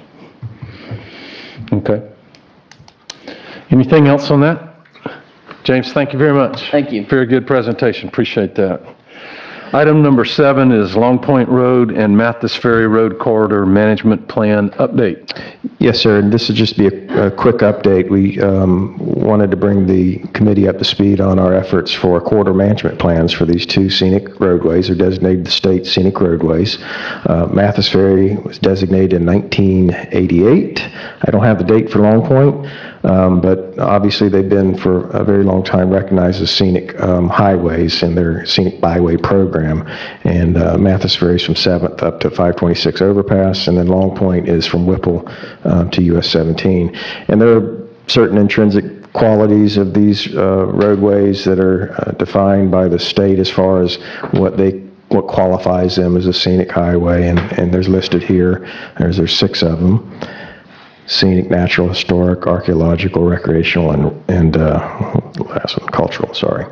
Okay. Anything else on that? James, thank you very much. Thank you. Very good presentation. Appreciate that. Item number 7 is Long Point Road and Mathis Ferry Road Corridor Management Plan update. Yes, sir. And this would just be a quick update. We wanted to bring the committee up to speed on our efforts for corridor management plans for these 2 scenic roadways. They're designated the state scenic roadways. Mathis Ferry was designated in 1988. I don't have the date for Long Point, but obviously they've been for a very long time recognized as scenic highways in their scenic byway program. And Mathis Ferry is from 7th up to 526 overpass, and then Long Point is from Whipple to US 17. And there are certain intrinsic qualities of these roadways that are defined by the state as far as what qualifies them as a scenic highway, and there's listed here. There's 6 of them: scenic, natural, historic, archaeological, recreational, and last one, cultural. Sorry.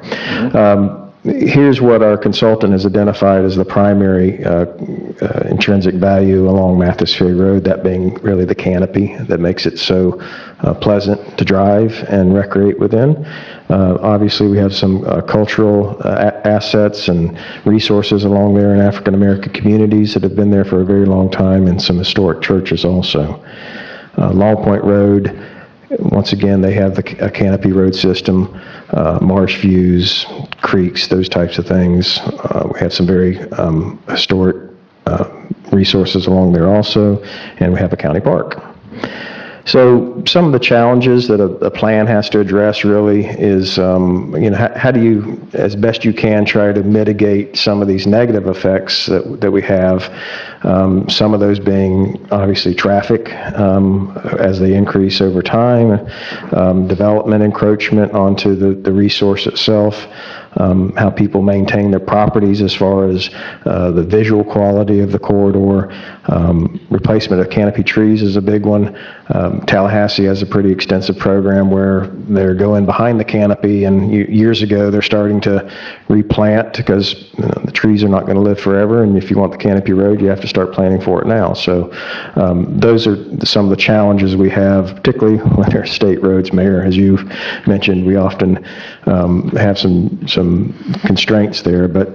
Here's what our consultant has identified as the primary intrinsic value along Mathis Ferry Road, that being really the canopy that makes it so pleasant to drive and recreate within. Obviously, we have some cultural assets and resources along there in African American communities that have been there for a very long time, and some historic churches also. Long Point Road, once again, they have a canopy road system, marsh views, creeks, those types of things. We have some very historic resources along there also, and we have a county park. So some of the challenges that a plan has to address really is, how do you, as best you can, try to mitigate some of these negative effects that we have, some of those being obviously traffic as they increase over time, development encroachment onto the resource itself, how people maintain their properties as far as the visual quality of the corridor. Replacement of canopy trees is a big one. Tallahassee has a pretty extensive program where they're going behind the canopy, and years ago they're starting to replant because the trees are not going to live forever, and if you want the canopy road, you have to start planning for it now. So those are some of the challenges we have, particularly with our state roads. Mayor, as you mentioned, we often have some constraints there, but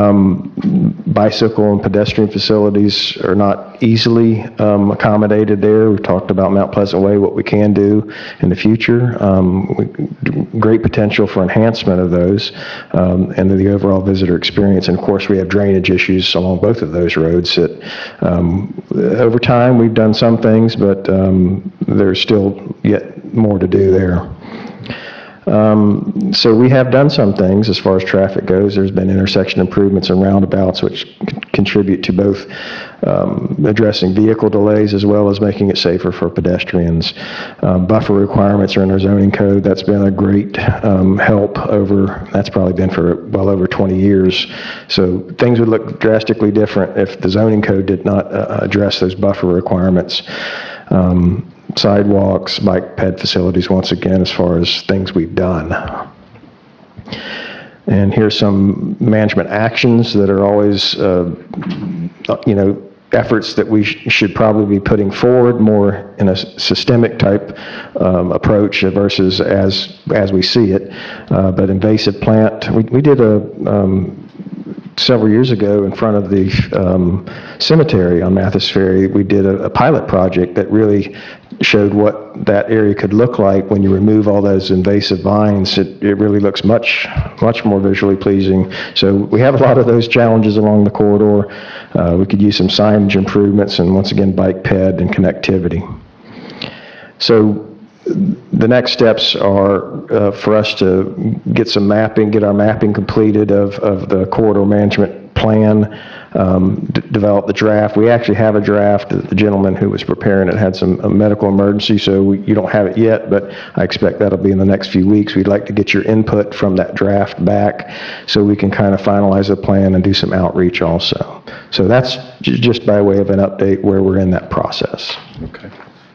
bicycle and pedestrian facilities are not easily accommodated there. We've talked about Mount Pleasant Way, what we can do in the future. Great potential for enhancement of those and the overall visitor experience. And of course, we have drainage issues along both of those roads that over time we've done some things, but there's still yet more to do there. So we have done some things as far as traffic goes. There's been intersection improvements and roundabouts which contribute to both addressing vehicle delays as well as making it safer for pedestrians. Buffer requirements are in our zoning code. That's been a great help that's probably been for well over 20 years. So things would look drastically different if the zoning code did not address those buffer requirements. Sidewalks, bike ped facilities, once again, as far as things we've done. And here's some management actions that are always, efforts that we should probably be putting forward more in a systemic type approach versus as we see it. But invasive plant, we did several years ago in front of the cemetery on Mathis Ferry, we did a pilot project that really showed what that area could look like when you remove all those invasive vines. It really looks much more visually pleasing. So we have a lot of those challenges along the corridor. We could use some signage improvements and once again bike ped and connectivity. So the next steps are for us to get our mapping completed of the corridor management plan, develop the draft. We actually have a draft. The gentleman who was preparing it had a medical emergency, so you don't have it yet, but I expect that'll be in the next few weeks. We'd like to get your input from that draft back so we can kind of finalize the plan and do some outreach also. So that's just by way of an update where we're in that process. Okay.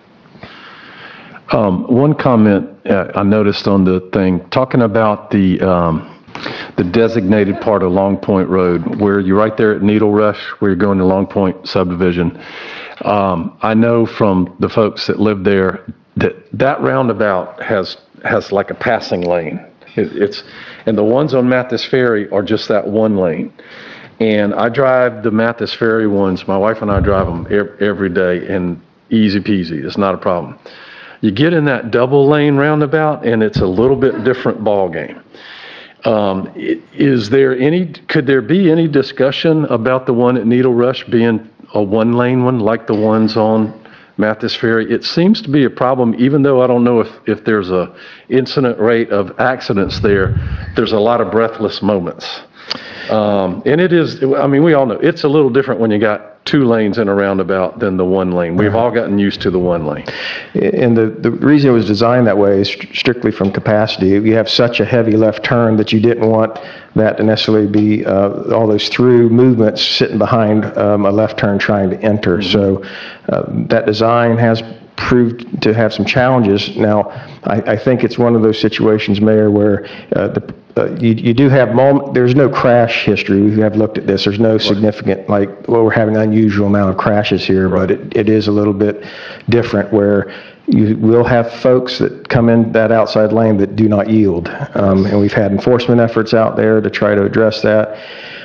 One comment I noticed on the thing, talking about the designated part of Long Point Road, where you're right there at Needle Rush, where you're going to Long Point subdivision. I know from the folks that live there that roundabout has like a passing lane. And the ones on Mathis Ferry are just that one lane. And I drive the Mathis Ferry ones. My wife and I drive them every day, and easy peasy. It's not a problem. You get in that double lane roundabout, and it's a little bit different ball game. Could there be any discussion about the one at Needle Rush being a one-lane one, like the ones on Mathis Ferry? It seems to be a problem, even though I don't know if there's a incident rate of accidents there. There's a lot of breathless moments. And it is, we all know, it's a little different when you got two lanes in a roundabout than the one lane. We've all gotten used to the one lane. And the reason it was designed that way is strictly from capacity. You have such a heavy left turn that you didn't want that to necessarily be all those through movements sitting behind a left turn trying to enter. Mm-hmm. So that design has proved to have some challenges. Now, I think it's one of those situations, Mayor, where you do have there's no crash history. We have looked at this. There's no significant, we're having an unusual amount of crashes here, but it is a little bit different where you will have folks that come in that outside lane that do not yield. And we've had enforcement efforts out there to try to address that.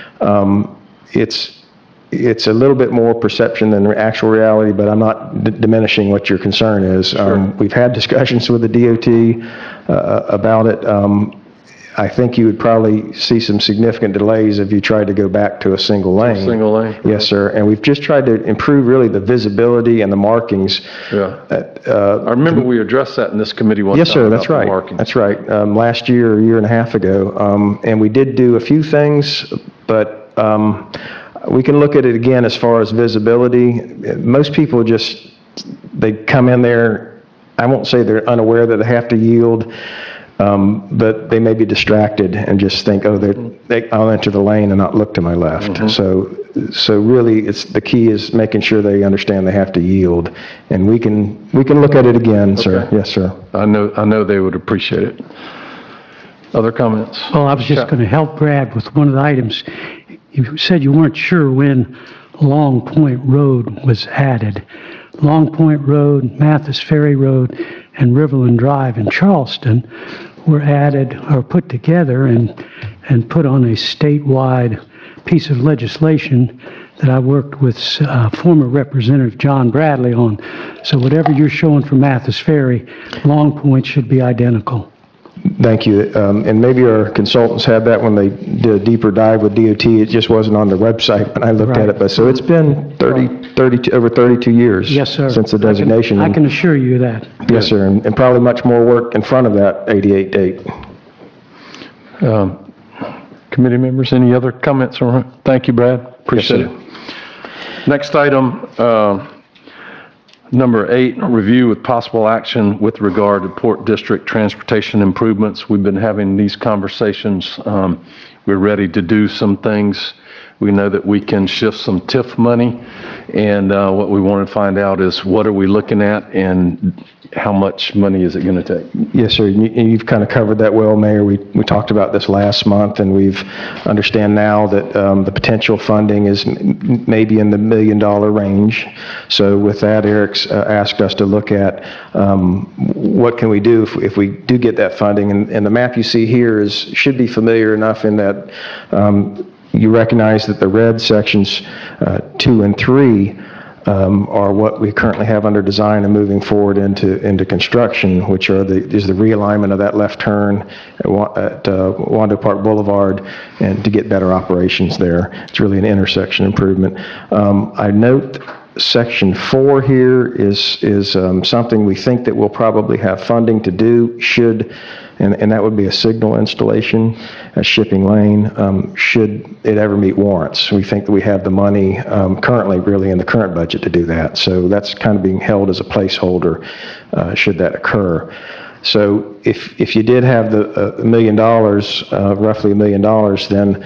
It's a little bit more perception than actual reality, but I'm not diminishing what your concern is. Sure. We've had discussions with the DOT about it. I think you would probably see some significant delays if you tried to go back to a single lane. Single lane? Yes, sir. And we've just tried to improve really the visibility and the markings. Yeah. I remember we addressed that in this committee one time. Yes, sir. That's right. That's right. Last year or a year and a half ago. And we did do a few things, but we can look at it again as far as visibility. Most people they come in there, I won't say they're unaware that they have to yield, but they may be distracted and just think, I'll enter the lane and not look to my left. Mm-hmm. So really, the key is making sure they understand they have to yield, and we can look at it again, okay. Sir. Yes, sir. I know they would appreciate it. Other comments? Well, I was just going to help Brad with one of the items. You said you weren't sure when Long Point Road was added. Long Point Road, Mathis Ferry Road, and Riverland Drive in Charleston were added or put together and put on a statewide piece of legislation that I worked with former Representative John Bradley on. So whatever you're showing for Mathis Ferry, Long Point should be identical. Thank you. And maybe our consultants had that when they did a deeper dive with DOT. It just wasn't on their website when I looked at it. But so it's been over 32 years. Yes, sir. Since the designation. I can assure you that. Yes, sir. And probably much more work in front of that 88 date. Committee members, any other comments? Thank you, Brad. Appreciate it. Next item, number 8, review with possible action with regard to Port District transportation improvements. We've been having these conversations. We're ready to do some things. We know that we can shift some TIF money, and what we want to find out is what are we looking at and how much money is it going to take? Yes, sir. You've kind of covered that well, Mayor. We talked about this last month, and we've understand now that the potential funding is maybe in the $1 million range. So with that, Eric's asked us to look at what can we do if we do get that funding. And the map you see here should be familiar enough in that you recognize that the red sections 2 and 3 are what we currently have under design and moving forward into construction, which is the realignment of that left turn at Wando Park Boulevard, and to get better operations there. It's really an intersection improvement. I note section 4 here is something we think that we'll probably have funding to do and that would be a signal installation at Shipping Lane, should it ever meet warrants. We think that we have the money currently really in the current budget to do that. So that's kind of being held as a placeholder should that occur. So if you did have the $1 million, roughly $1 million, then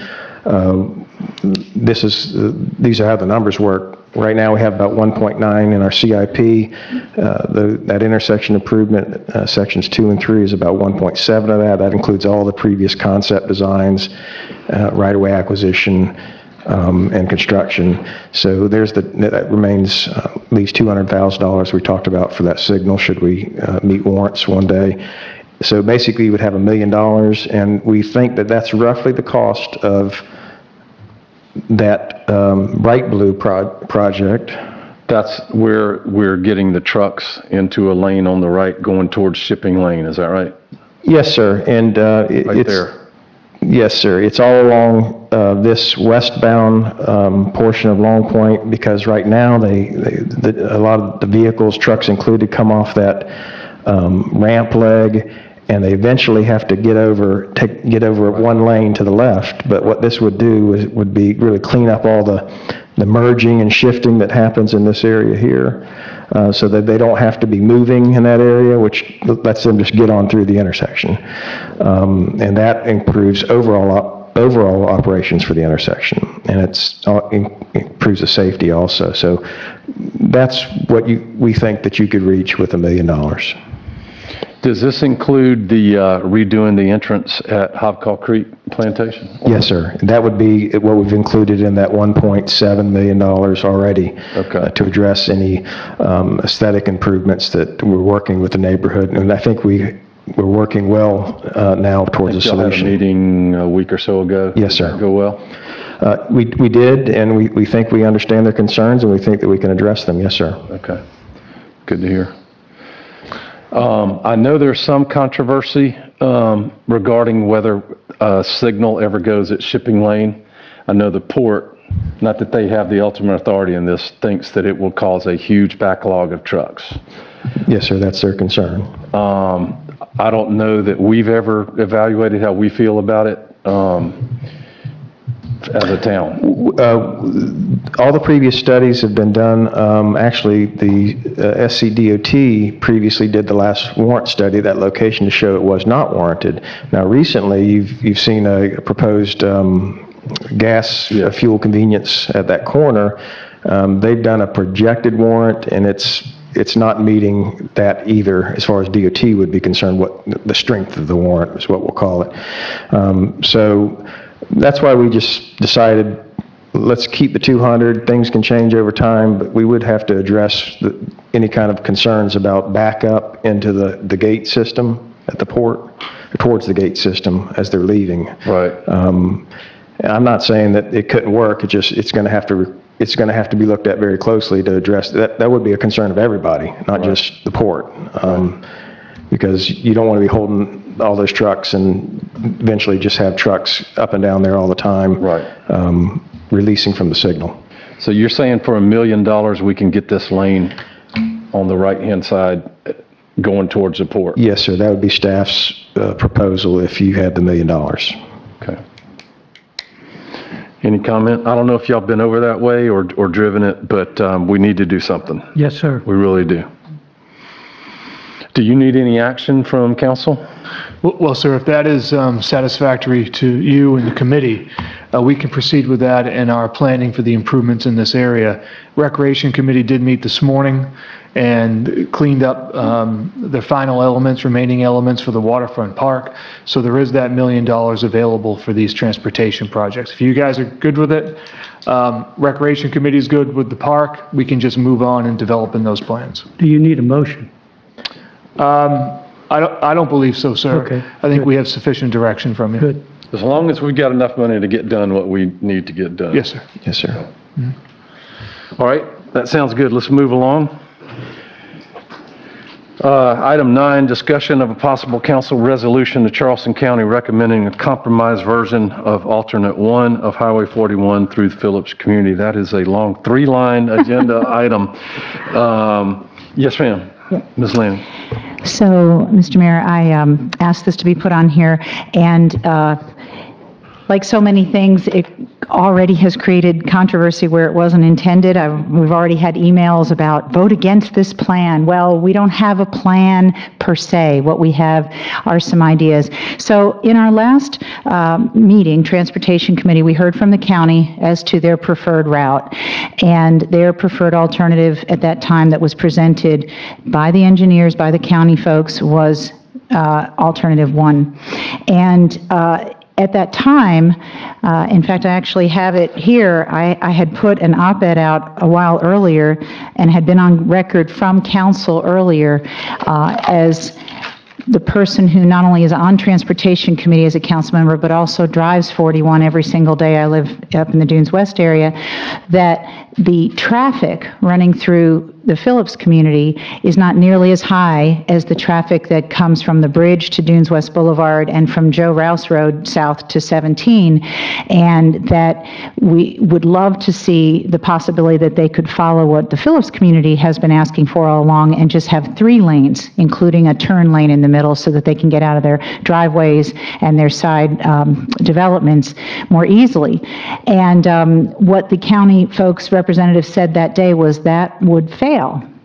these are how the numbers work. Right now, we have about 1.9 in our CIP. That intersection improvement, sections 2 and 3, is about 1.7 of that. That includes all the previous concept designs, right-of-way acquisition, and construction. So that remains leaves $200,000 we talked about for that signal should we meet warrants one day. So basically, you would have $1 million, and we think that that's roughly the cost of that bright blue project. That's where we're getting the trucks into a lane on the right going towards Shipping Lane, is that right? Yes, sir. And Right there. Yes, sir. It's all along this westbound portion of Long Point, because right now a lot of the vehicles, trucks included, come off that ramp leg, and they eventually have to get over one lane to the left. But what this would do would be really clean up all the merging and shifting that happens in this area here, so that they don't have to be moving in that area, which lets them just get on through the intersection. And that improves overall operations for the intersection, and it improves the safety also. So that's what we think that you could reach with $1 million. Does this include the redoing the entrance at Hobcaw Creek Plantation? Yes, sir. That would be what we've included in that $1.7 million already to address any aesthetic improvements that we're working with the neighborhood. And I think we're working well now towards a solution. Had a meeting a week or so ago. Yes, sir. Did that go well? We did, and we think we understand their concerns, and we think that we can address them. Yes, sir. Okay. Good to hear. I know there's some controversy regarding whether a signal ever goes at Shipping Lane. I know the port, not that they have the ultimate authority in this, thinks that it will cause a huge backlog of trucks. Yes, sir, that's their concern. I don't know that we've ever evaluated how we feel about it as a town. All the previous studies have been done. Actually, the SCDOT previously did the last warrant study, that location, to show it was not warranted. Now, recently, you've seen a proposed gas fuel convenience at that corner. They've done a projected warrant, and it's not meeting that either, as far as DOT would be concerned. What the strength of the warrant is what we'll call it. So that's why we just decided, let's keep the 200. Things can change over time, but we would have to address any kind of concerns about backup into the gate system at the port, or towards the gate system as they're leaving. Right. I'm not saying that it couldn't work. It's going to have to be looked at very closely to address that. That would be a concern of everybody, not just the port. because you don't want to be holding all those trucks and eventually just have trucks up and down there all the time. Right. Releasing from the signal. So you're saying for $1 million, we can get this lane on the right-hand side going towards the port? Yes, sir. That would be staff's proposal if you had the $1 million. Okay. Any comment? I don't know if y'all been over that way or driven it, but we need to do something. Yes, sir. We really do. Do you need any action from council? Well, sir, if that is satisfactory to you and the committee, we can proceed with that in our planning for the improvements in this area. Recreation Committee did meet this morning and cleaned up the final elements, remaining elements for the waterfront park. So there is that $1 million available for these transportation projects. If you guys are good with it, Recreation Committee is good with the park, we can just move on and develop in those plans. Do you need a motion? I don't believe so, sir. Okay, I think good. we have sufficient direction from you. Good. As long as we've got enough money to get done what we need to get done. Yes, sir. Yes, sir. All right, that sounds good. Let's move along. Item 9, discussion of a possible council resolution to Charleston County recommending a compromise version of alternate 1 of Highway 41 through the Phillips community. That is a long 3-line agenda item. Yes, ma'am. Ms. Lanning. So, Mr. Mayor, I asked this to be put on here, and like so many things, it already has created controversy where it wasn't intended. We've already had emails about vote against this plan. Well, we don't have a plan per se. What we have are some ideas. So in our last meeting, Transportation Committee, we heard from the county as to their preferred route. And their preferred alternative at that time that was presented by the engineers, by the county folks, was alternative 1. And at that time, in fact, I actually have it here, I had put an op-ed out a while earlier and had been on record from council earlier as the person who not only is on Transportation Committee as a council member, but also drives 41 every single day. I live up in the Dunes West area, that the traffic running through the Phillips community is not nearly as high as the traffic that comes from the bridge to Dunes West Boulevard and from Joe Rouse Road south to 17, and that we would love to see the possibility that they could follow what the Phillips community has been asking for all along and just have 3 lanes, including a turn lane in the middle, so that they can get out of their driveways and their side developments more easily. And what the county folks representatives said that day was that would fail.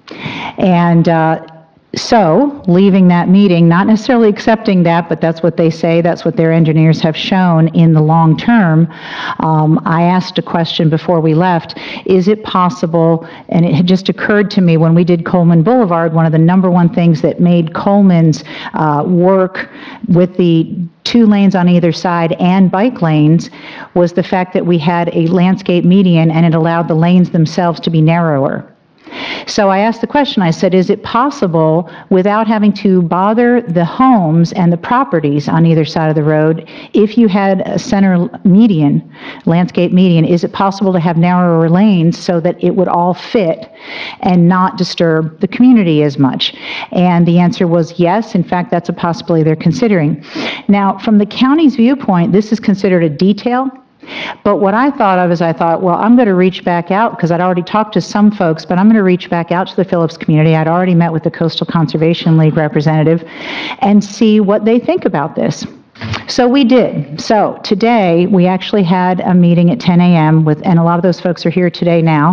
And so, leaving that meeting, not necessarily accepting that, but that's what they say, that's what their engineers have shown in the long term, I asked a question before we left, is it possible, and it had just occurred to me when we did Coleman Boulevard, one of the number 1 things that made Coleman's work with the 2 lanes on either side and bike lanes was the fact that we had a landscape median and it allowed the lanes themselves to be narrower. So I asked the question, I said, is it possible, without having to bother the homes and the properties on either side of the road, if you had a center median, landscape median, is it possible to have narrower lanes so that it would all fit and not disturb the community as much? And the answer was yes. In fact, that's a possibility they're considering. Now, from the county's viewpoint, this is considered a detail. But what I thought of is well, I'm going to reach back out, because I'd already talked to some folks, but I'm going to reach back out to the Phillips community. I'd already met with the Coastal Conservation League representative and see what they think about this. So we did. So today, we actually had a meeting at 10 a.m. with, and a lot of those folks are here today now,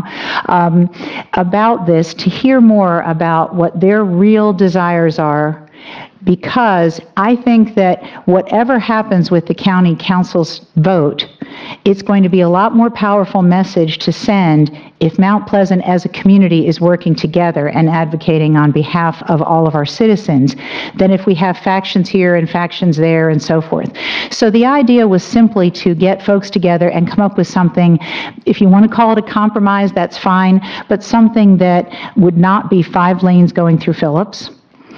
about this, to hear more about what their real desires are, because I think that whatever happens with the county council's vote, it's going to be a lot more powerful message to send if Mount Pleasant as a community is working together and advocating on behalf of all of our citizens than if we have factions here and factions there and so forth. So the idea was simply to get folks together and come up with something, if you want to call it a compromise, that's fine, but something that would not be 5 lanes going through Phillips,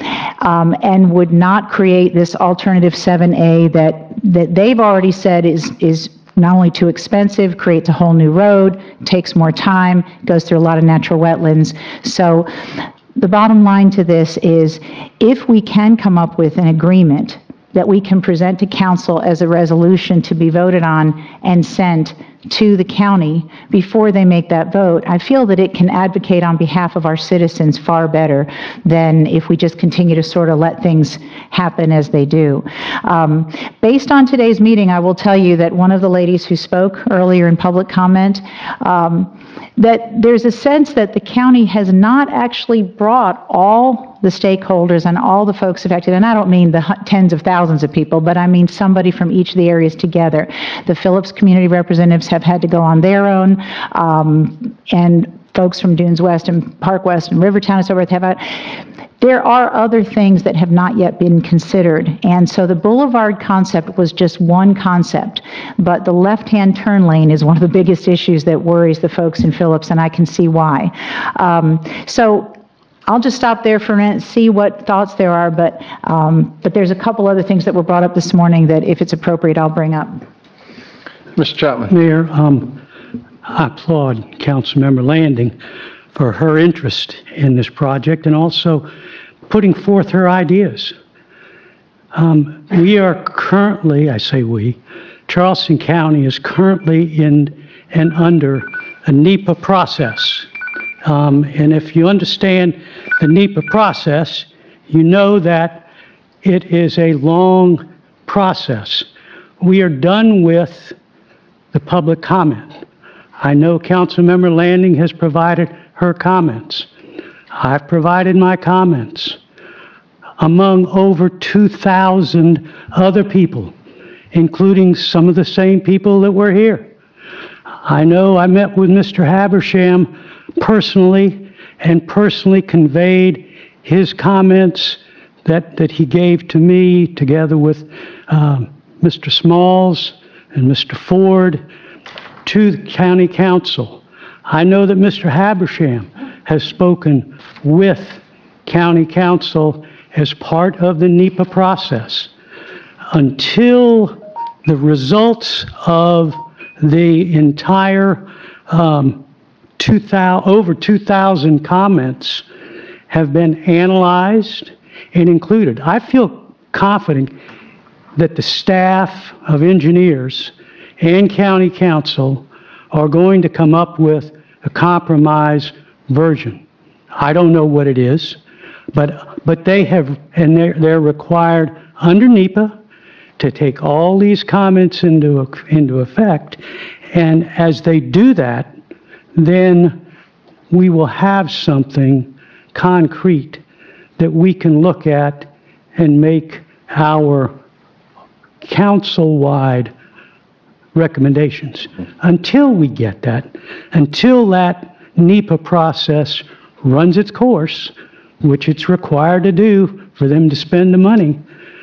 and would not create this alternative 7A that they've already said is not only too expensive, creates a whole new road, takes more time, goes through a lot of natural wetlands. So the bottom line to this is, if we can come up with an agreement that we can present to council as a resolution to be voted on and sent to the county before they make that vote, I feel that it can advocate on behalf of our citizens far better than if we just continue to sort of let things happen as they do. Based on today's meeting, I will tell you that one of the ladies who spoke earlier in public comment, that there's a sense that the county has not actually brought all the stakeholders and all the folks affected, and I don't mean the tens of thousands of people, but I mean somebody from each of the areas together. The Phillips community representatives have had to go on their own, and folks from Dunes West and Park West and Rivertown and so forth have had. There are other things that have not yet been considered, and so the boulevard concept was just one concept, but the left-hand turn lane is one of the biggest issues that worries the folks in Phillips, and I can see why. So I'll just stop there for a minute, see what thoughts there are, but there's a couple other things that were brought up this morning that, if it's appropriate, I'll bring up. Mr. Chapman. Mayor, I applaud Councilmember Landing for her interest in this project and also putting forth her ideas. We are currently, I say we, Charleston County is currently in and under a NEPA process. And if you understand the NEPA process, you know that it is a long process. We are done with the public comment. I know Councilmember Landing has provided her comments. I've provided my comments. Among over 2,000 other people, including some of the same people that were here. I know I met with Mr. Habersham personally and personally conveyed his comments that he gave to me together with Mr. Smalls and Mr. Ford to the county council. I know that Mr. Habersham has spoken with county council as part of the NEPA process. Until the results of the entire over 2,000 comments have been analyzed and included, I feel confident that the staff of engineers and county council are going to come up with a compromise version. I don't know what it is, but they have, and they're required under NEPA to take all these comments into effect, and as they do that, then we will have something concrete that we can look at and make our council-wide recommendations. Until we get that, until that NEPA process runs its course, which it's required to do for them to spend the money,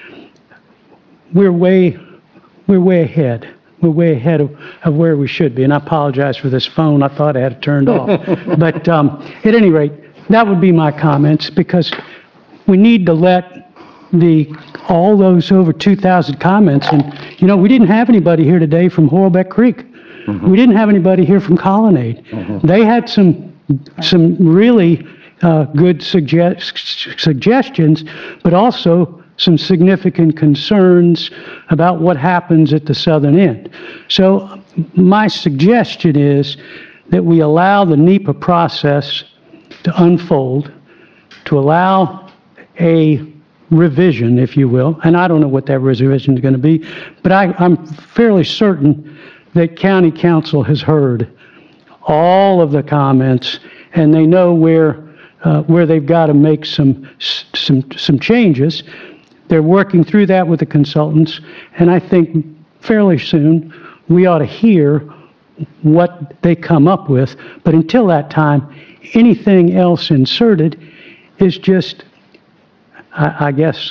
we're way ahead. We're way ahead of where we should be. And I apologize for this phone. I thought I had it turned off. But at any rate, that would be my comments, because we need to let all those over 2,000 comments, and you know, we didn't have anybody here today from Horlbeck Creek. Mm-hmm. We didn't have anybody here from Colonnade. Mm-hmm. They had some really good suggestions, but also some significant concerns about what happens at the southern end. So my suggestion is that we allow the NEPA process to unfold, to allow a revision, if you will, and I don't know what that revision is going to be, but I'm fairly certain that county council has heard all of the comments, and they know where they've got to make some changes. They're working through that with the consultants, and I think fairly soon we ought to hear what they come up with. But until that time, anything else inserted is just, I guess,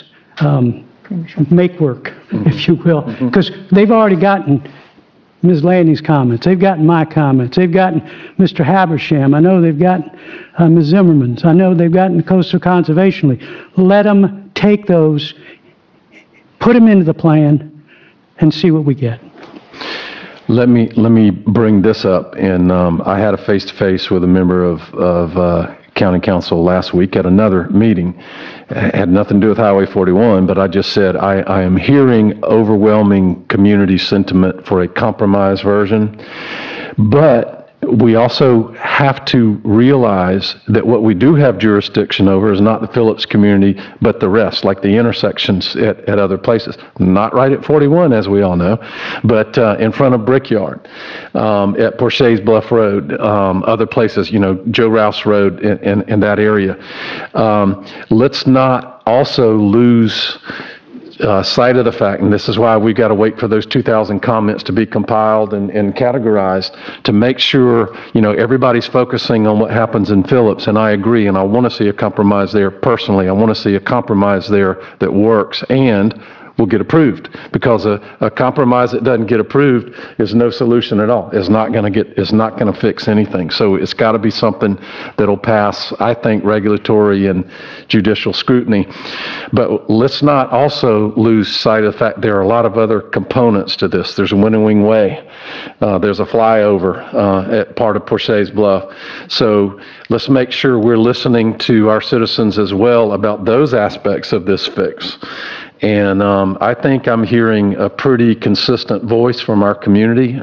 make work, if you will, because they've already gotten Ms. Landing's comments, they've gotten my comments, they've gotten Mr. Habersham, I know they've gotten Ms. Zimmerman's, I know they've gotten the Coastal Conservation League. Let them take those, put them into the plan, and see what we get. Let me bring this up. And I had a face-to-face with a member of county council last week at another meeting. It had nothing to do with Highway 41, but I just said I am hearing overwhelming community sentiment for a compromise version. But we also have to realize that what we do have jurisdiction over is not the Phillips community, but the rest, like the intersections at other places. Not right at 41, as we all know, but in front of Brickyard, at Porches Bluff Road, other places, Joe Rouse Road in that area. Let's not also lose sight of the fact, and this is why we've got to wait for those 2,000 comments to be compiled and categorized to make sure, everybody's focusing on what happens in Phillips, and I agree, and I want to see a compromise there personally. I want to see a compromise there that works and will get approved, because a compromise that doesn't get approved is no solution at all. It's not going to fix anything. So it's got to be something that'll pass, I think, regulatory and judicial scrutiny. But let's not also lose sight of the fact there are a lot of other components to this. There's a Winnowing Way. There's a flyover at part of Porches Bluff. So let's make sure we're listening to our citizens as well about those aspects of this fix. And I think I'm hearing a pretty consistent voice from our community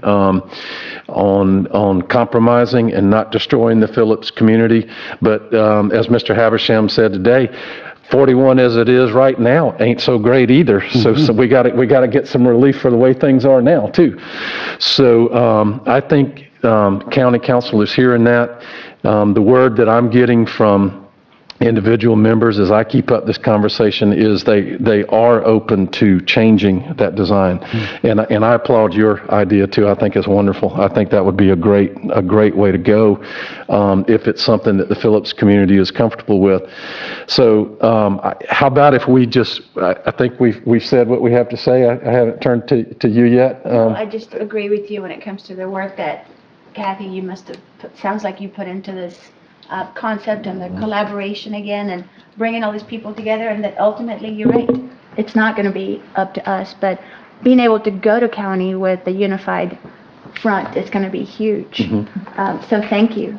on compromising and not destroying the Phillips community. But as Mr. Habersham said today, 41 as it is right now ain't so great either. So we got to get some relief for the way things are now too. So I think county council is hearing that. The word that I'm getting from individual members as I keep up this conversation is they are open to changing that design. And I applaud your idea too. I think it's wonderful. I think that would be a great way to go if it's something that the Phillips community is comfortable with. So how about if we just, I think we've said what we have to say. I haven't turned to you yet. I just agree with you when it comes to the work that Kathy, you must have sounds like you put into this concept and the collaboration again and bringing all these people together, and that ultimately, you're right, it's not going to be up to us, but being able to go to county with a unified front is going to be huge. So thank you.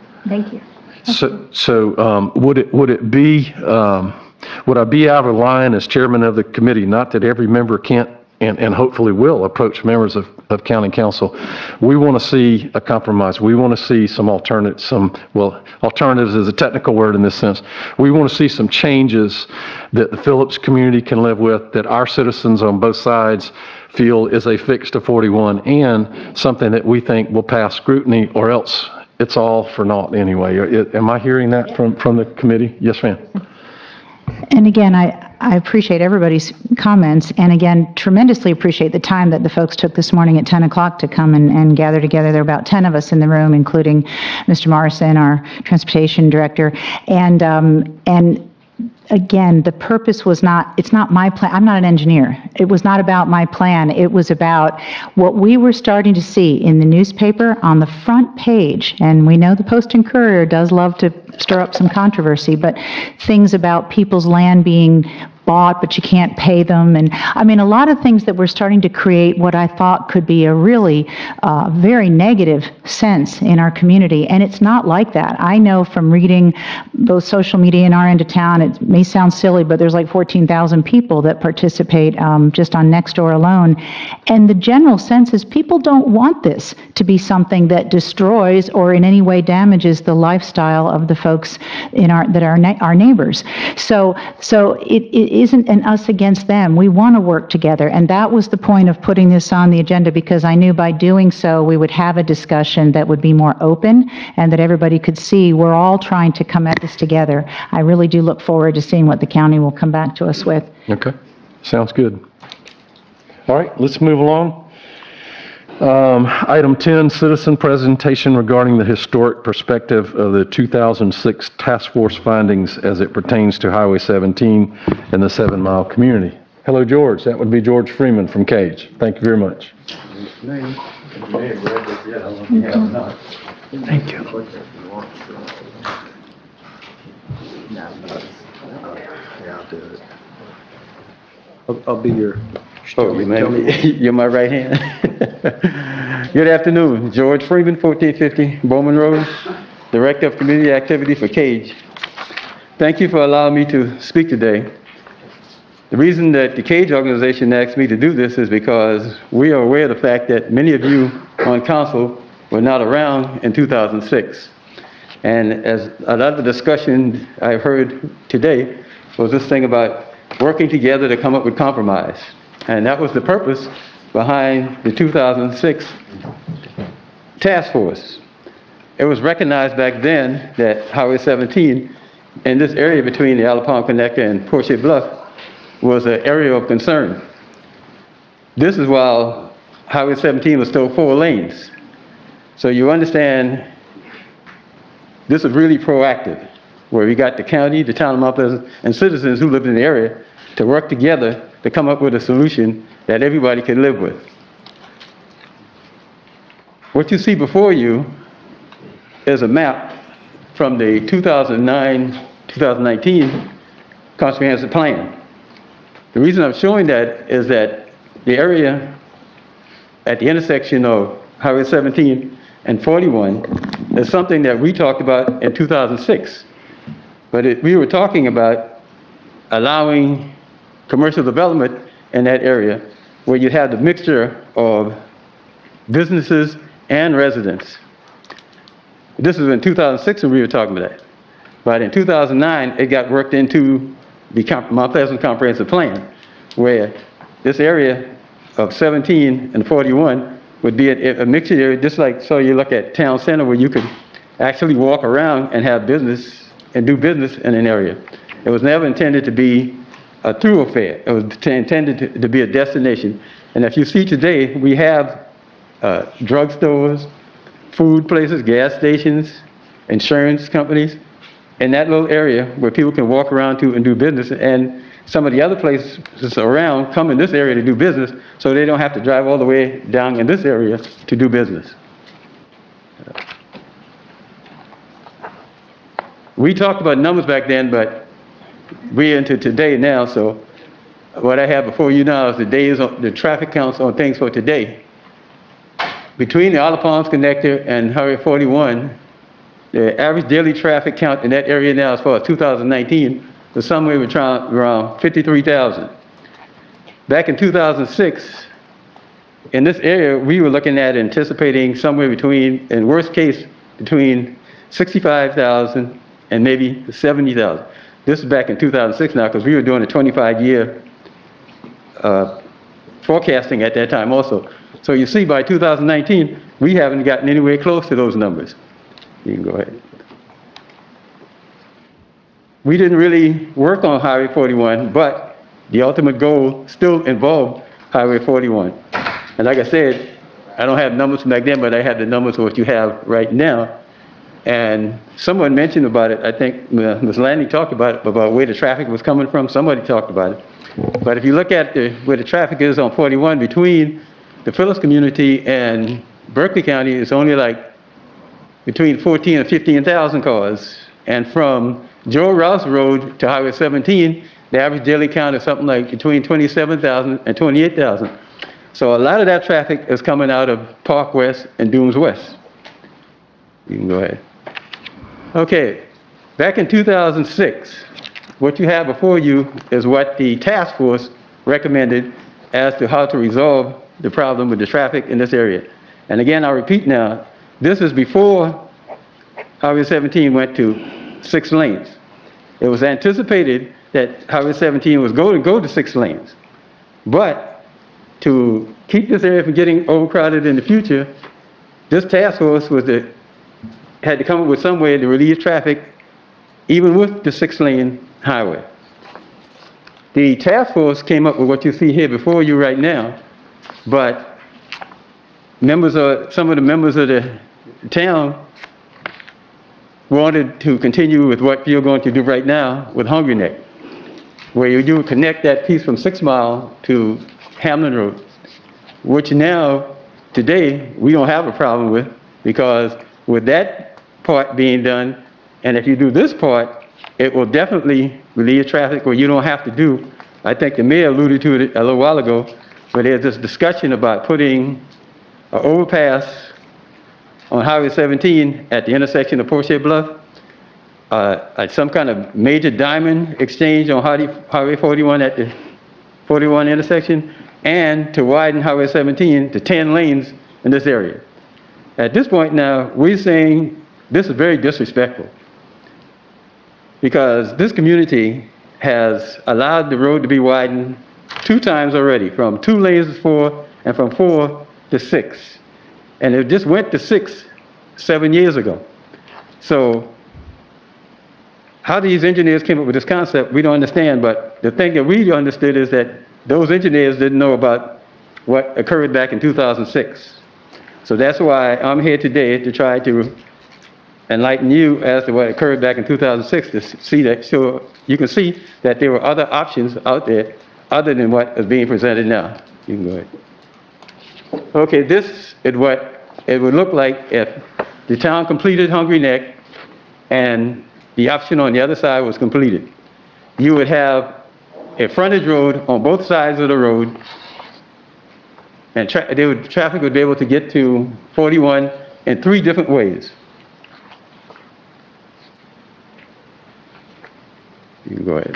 So would I be out of line as chairman of the committee? Not that every member can't and hopefully will approach members of county council. We want to see a compromise. We want to see some alternatives. Alternatives is a technical word in this sense. We want to see some changes that the Phillips community can live with, that our citizens on both sides feel is a fix to 41, and something that we think will pass scrutiny, or else it's all for naught anyway. Am I hearing that from the committee? Yes, ma'am. And again, I appreciate everybody's comments, and again, tremendously appreciate the time that the folks took this morning at 10 o'clock to come and gather together. There are about 10 of us in the room, including Mr. Morrison, our transportation director, and again, the purpose was not, it's not my plan. I'm not an engineer. It was not about my plan. It was about what we were starting to see in the newspaper on the front page. And we know the Post and Courier does love to stir up some controversy, but things about people's land being bought, but you can't pay them. And I mean, a lot of things that were starting to create what I thought could be a really very negative sense in our community. And it's not like that. I know from reading both social media in our end of town, it may sound silly, but there's like 14,000 people that participate just on Nextdoor alone. And the general sense is people don't want this to be something that destroys or in any way damages the lifestyle of the folks in our neighbors. So it isn't an us against them. We want to work together. And that was the point of putting this on the agenda, because I knew by doing so we would have a discussion that would be more open and that everybody could see we're all trying to come at this together. I really do look forward to seeing what the county will come back to us with. Okay, sounds good. All right, let's move along. Item 10, citizen presentation regarding the historic perspective of the 2006 task force findings as it pertains to Highway 17 and the 7 Mile community. Hello, George. That would be George Freeman from Cage. Thank you very much. Thank you. I'll be your... Oh, you're my right hand. Good afternoon. George Freeman, 1450 Bowman Road, Director of Community Activity for Cage. thank you for allowing me to speak today. The reason that the Cage organization asked me to do this is because we are aware of the fact that many of you on council were not around in 2006. And as a lot of the discussion I've heard today was this thing about working together to come up with compromise. And that was the purpose behind the 2006 task force. It was recognized back then that Highway 17 in this area between the Alapalm Connector and Porsche Bluff was an area of concern. This is while Highway 17 was still 4 lanes. So you understand this is really proactive, where we got the county, the town of Mount Pleasant, and citizens who live in the area to work together to come up with a solution that everybody can live with. What you see before you is a map from the 2009-2019 comprehensive plan. The reason I'm showing that is that the area at the intersection of Highway 17 and 41 is something that we talked about in 2006. But we were talking about allowing commercial development in that area where you have the mixture of businesses and residents. This was in 2006 when we were talking about that. But in 2009, it got worked into the Mount Pleasant Comprehensive Plan, where this area of 17 and 41 would be a mixed area, just like, so you look at Town Center where you could actually walk around and have business and do business in an area. It was never intended to be a thoroughfare. It was intended to be a destination. And if you see today, we have drugstores, food places, gas stations, insurance companies, in that little area where people can walk around to and do business, and some of the other places around come in this area to do business, so they don't have to drive all the way down in this area to do business. We talked about numbers back then, but we're into today now, so what I have before you now is the traffic counts on things for today. Between the Olive Palms Connector and Highway 41, the average daily traffic count in that area now as far as 2019 was somewhere around 53,000. Back in 2006, in this area, we were looking at anticipating somewhere between, in worst case, between 65,000 and maybe 70,000. This is back in 2006 now, because we were doing a 25-year forecasting at that time also. So you see, by 2019, we haven't gotten anywhere close to those numbers. You can go ahead. We didn't really work on Highway 41, but the ultimate goal still involved Highway 41. And like I said, I don't have numbers from back then, but I have the numbers of what you have right now. And someone mentioned about it, I think Ms. Lanning talked about it, about where the traffic was coming from. Somebody talked about it. But if you look at where the traffic is on 41 between the Phillips community and Berkeley County, it's only like between 14 and 15,000 cars. And from Joe Rouse Road to Highway 17, the average daily count is something like between 27,000 and 28,000. So a lot of that traffic is coming out of Park West and Dooms West. You can go ahead. Okay, back in 2006, what you have before you is what the task force recommended as to how to resolve the problem with the traffic in this area. And again, I'll repeat now, this is before Highway 17 went to 6 lanes. It was anticipated that Highway 17 was going to go to 6 lanes. But to keep this area from getting overcrowded in the future, this task force had to come up with some way to relieve traffic even with the 6-lane highway. The task force came up with what you see here before you right now, but some of the members of the town wanted to continue with what you're going to do right now with Hungry Neck, where you would connect that piece from 6 Mile to Hamlin Road, which now, today, we don't have a problem with, because with that part being done, and if you do this part, it will definitely relieve traffic where you don't have to do, I think the mayor alluded to it a little while ago, where there's this discussion about putting an overpass on Highway 17 at the intersection of Porsche Bluff. some kind of major diamond exchange on Highway 41 at the 41 intersection, and to widen Highway 17 to 10 lanes in this area. At this point now, we're saying this is very disrespectful, because this community has allowed the road to be widened 2 times already, from 2 lanes to 4, and from 4 to 6. And it just went to 6 7 years ago. So how these engineers came up with this concept, we don't understand, but the thing that we understood is that those engineers didn't know about what occurred back in 2006. So that's why I'm here today, to try to enlighten you as to what occurred back in 2006, to see that, so you can see that there were other options out there other than what is being presented now. You can go ahead. Okay, this is what it would look like if the town completed Hungry Neck and the option on the other side was completed. You would have a frontage road on both sides of the road, and traffic would be able to get to 41 in 3 different ways. You can go ahead.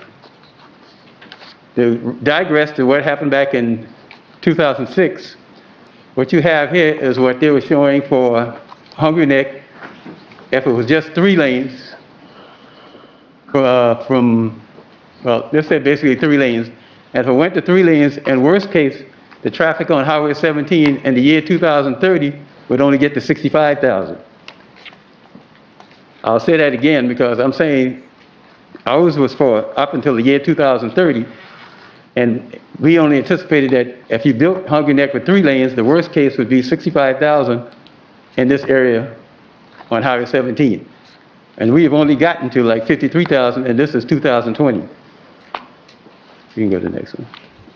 To digress to what happened back in 2006, what you have here is what they were showing for Hungry Neck if it was just 3 lanes from, well, let's say basically 3 lanes. And if it went to 3 lanes, in worst case, the traffic on Highway 17 in the year 2030 would only get to 65,000. I'll say that again, because I'm saying ours was for up until the year 2030, and we only anticipated that if you built Hungry Neck with 3 lanes, the worst case would be 65,000 in this area on Highway 17. And we have only gotten to like 53,000, and this is 2020. You can go to the next one.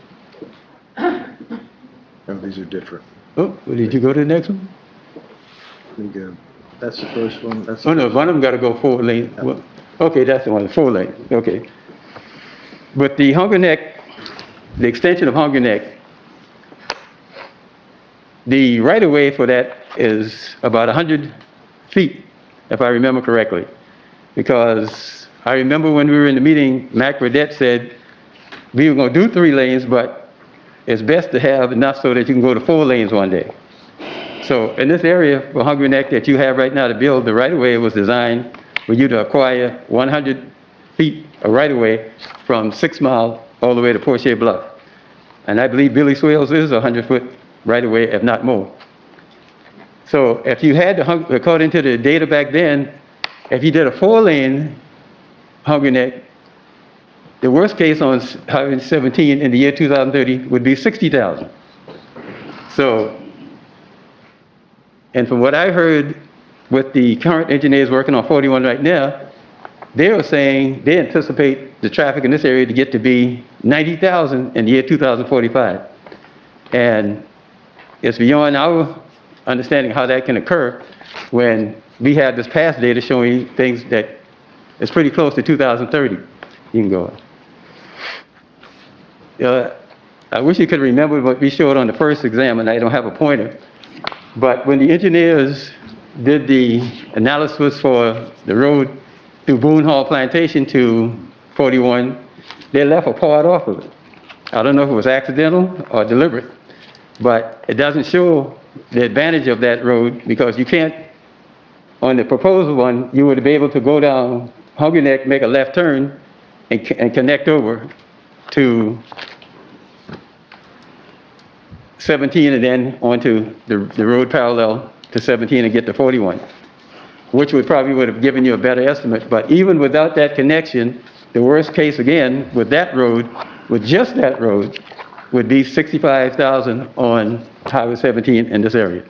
Oh, these are different. Oh, well, did you go to the next one? Let me go. That's the first one. That's Oh, no, one of them got to go 4 lanes. Well, okay, that's the one, 4 lanes. Okay. But the Hungry Neck, the extension of Hungry Neck, the right-of-way for that is about 100 feet, if I remember correctly. Because I remember when we were in the meeting, Mac Burdette said we were going to do 3 lanes, but it's best to have enough so that you can go to 4 lanes one day. So in this area for Hungry Neck that you have right now to build, the right-of-way was designed for you to acquire 100 feet of right-of-way from 6 Mile all the way to Portier Bluff. And I believe Billy Swales is a 100-foot right-of-way, if not more. So if you had, according to the data back then, if you did a 4-lane Hungry Neck, the worst case on Highway 17 in the year 2030 would be 60,000. So, and from what I heard with the current engineers working on 41 right now, they were saying they anticipate the traffic in this area to get to be 90,000 in the year 2045. And it's beyond our understanding how that can occur when we have this past data showing things that is pretty close to 2030. You can go on. I wish you could remember what we showed on the first exam, and I don't have a pointer. But when the engineers did the analysis for the road through Boone Hall Plantation to 41, they left a part off of it. I don't know if it was accidental or deliberate, but it doesn't show the advantage of that road, because you can't, on the proposal one, you would be able to go down Hungry Neck, make a left turn, and connect over to 17 and then onto the road parallel to 17 and get to 41, which would have given you a better estimate. But even without that connection, the worst case again with that road, with just that road, would be 65,000 on Highway 17 in this area.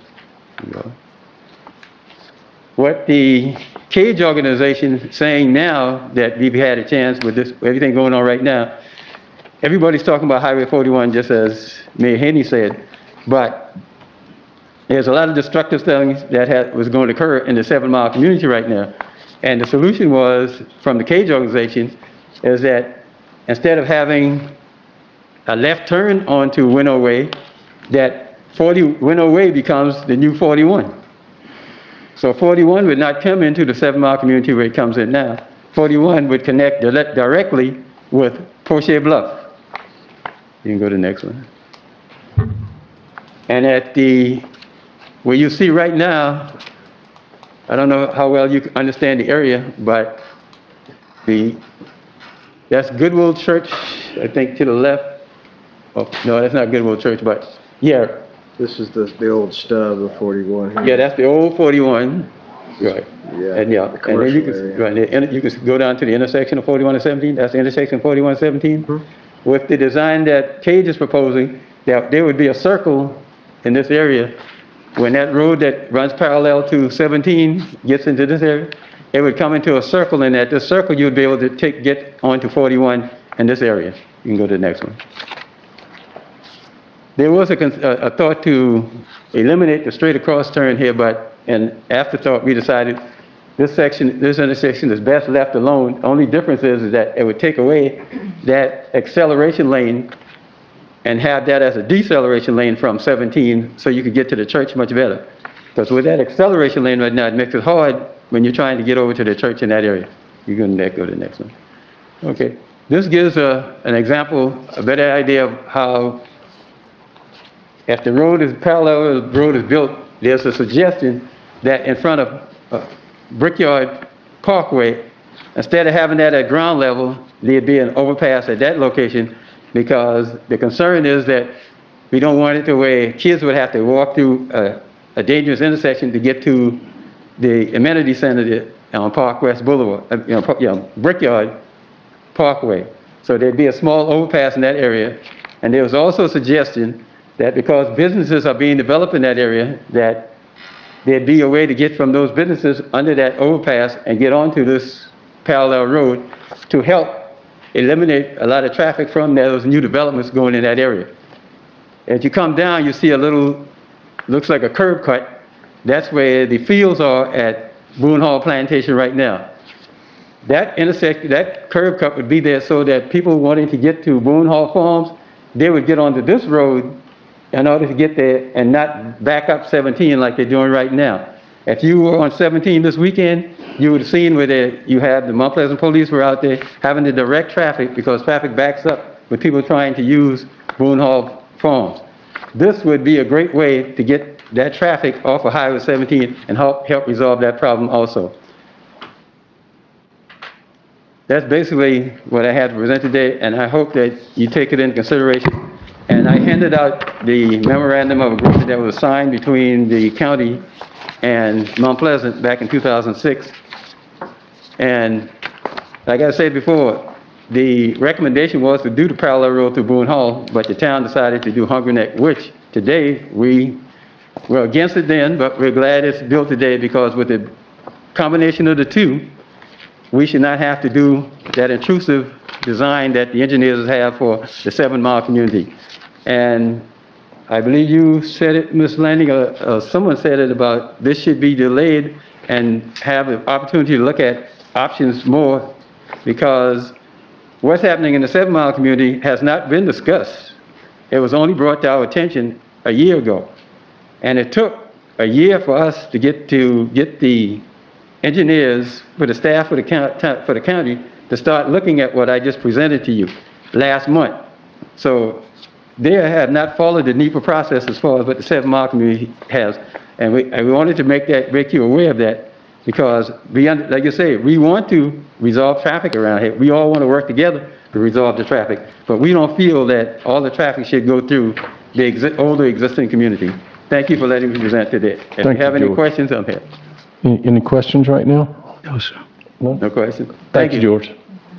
What the Cage organization is saying now that we've had a chance with this, everything going on right now, everybody's talking about Highway 41 just as Mayor Haney said, but there's a lot of destructive things that was going to occur in the 7 Mile community right now. And the solution was, from the Cage organization, is that instead of having a left turn onto Winnow Way, that Winnow Way becomes the new 41. So 41 would not come into the 7 Mile community where it comes in now, 41 would connect directly with Poche Bluff. You can go to the next one. And at where you see right now, I don't know how well you understand the area, but that's Goodwill Church, I think to the left. Oh, no, that's not Goodwill Church, but yeah. This is the old stub of 41 here. Yeah, that's the old 41. Right. Yeah. And yeah, and then you can, you can go down to the intersection of 41 and 17. That's the intersection of 41 and 17. Mm-hmm. With the design that Cage is proposing, there would be a circle in this area. When that road that runs parallel to 17 gets into this area, it would come into a circle, and at this circle you would be able to get onto 41 in this area. You can go to the next one. There was a thought to eliminate the straight across turn here, but in afterthought we decided this intersection is best left alone. The only difference is that it would take away that acceleration lane and have that as a deceleration lane from 17 so you could get to the church much better. Because with that acceleration lane right now, it makes it hard when you're trying to get over to the church in that area. You can go to the next one. Okay. This gives an example, a better idea of how if the road is parallel, the road is built, there's a suggestion that in front of Brickyard Parkway, instead of having that at ground level, there'd be an overpass at that location, because the concern is that we don't want it to where kids would have to walk through a dangerous intersection to get to the amenity center on Park West Boulevard, Brickyard Parkway. So there'd be a small overpass in that area. And there was also a suggestion that because businesses are being developed in that area, that there'd be a way to get from those businesses under that overpass and get onto this parallel road to help eliminate a lot of traffic from those new developments going in that area. As you come down, you see a little, looks like a curb cut. That's where the fields are at Boone Hall Plantation right now. That intersection, that curb cut would be there so that people wanting to get to Boone Hall Farms, they would get onto this road in order to get there and not back up 17 like they're doing right now. If you were on 17 this weekend, you would have seen where you have the Mount Pleasant police were out there having to direct traffic because traffic backs up with people trying to use Boone Hall Farms. This would be a great way to get that traffic off of Highway 17 and help resolve that problem also. That's basically what I had to present today, and I hope that you take it into consideration. And I handed out the memorandum of agreement that was signed between the county and Mount Pleasant back in 2006. And like I said before, the recommendation was to do the parallel road through Boone Hall, but the town decided to do Hungry Neck, which today we were against it then, but we're glad it's built today because with the combination of the two, we should not have to do that intrusive design that the engineers have for the 7 Mile community. And I believe you said it, Ms. Lanning, or someone said it about this should be delayed and have the opportunity to look at options more, because what's happening in the 7 Mile community has not been discussed. It was only brought to our attention a year ago. And it took a year for us to get the engineers, for the staff for the county to start looking at what I just presented to you last month. So they have not followed the NEPA process as far as what the 7 Mile community has. And we wanted to make you aware of that, because like you say, we want to resolve traffic around here. We all want to work together to resolve the traffic, but we don't feel that all the traffic should go through the older existing community. Thank you for letting me present today. If you have any questions, I'm here. Any questions right now? No, sir. No questions. Thank you, George.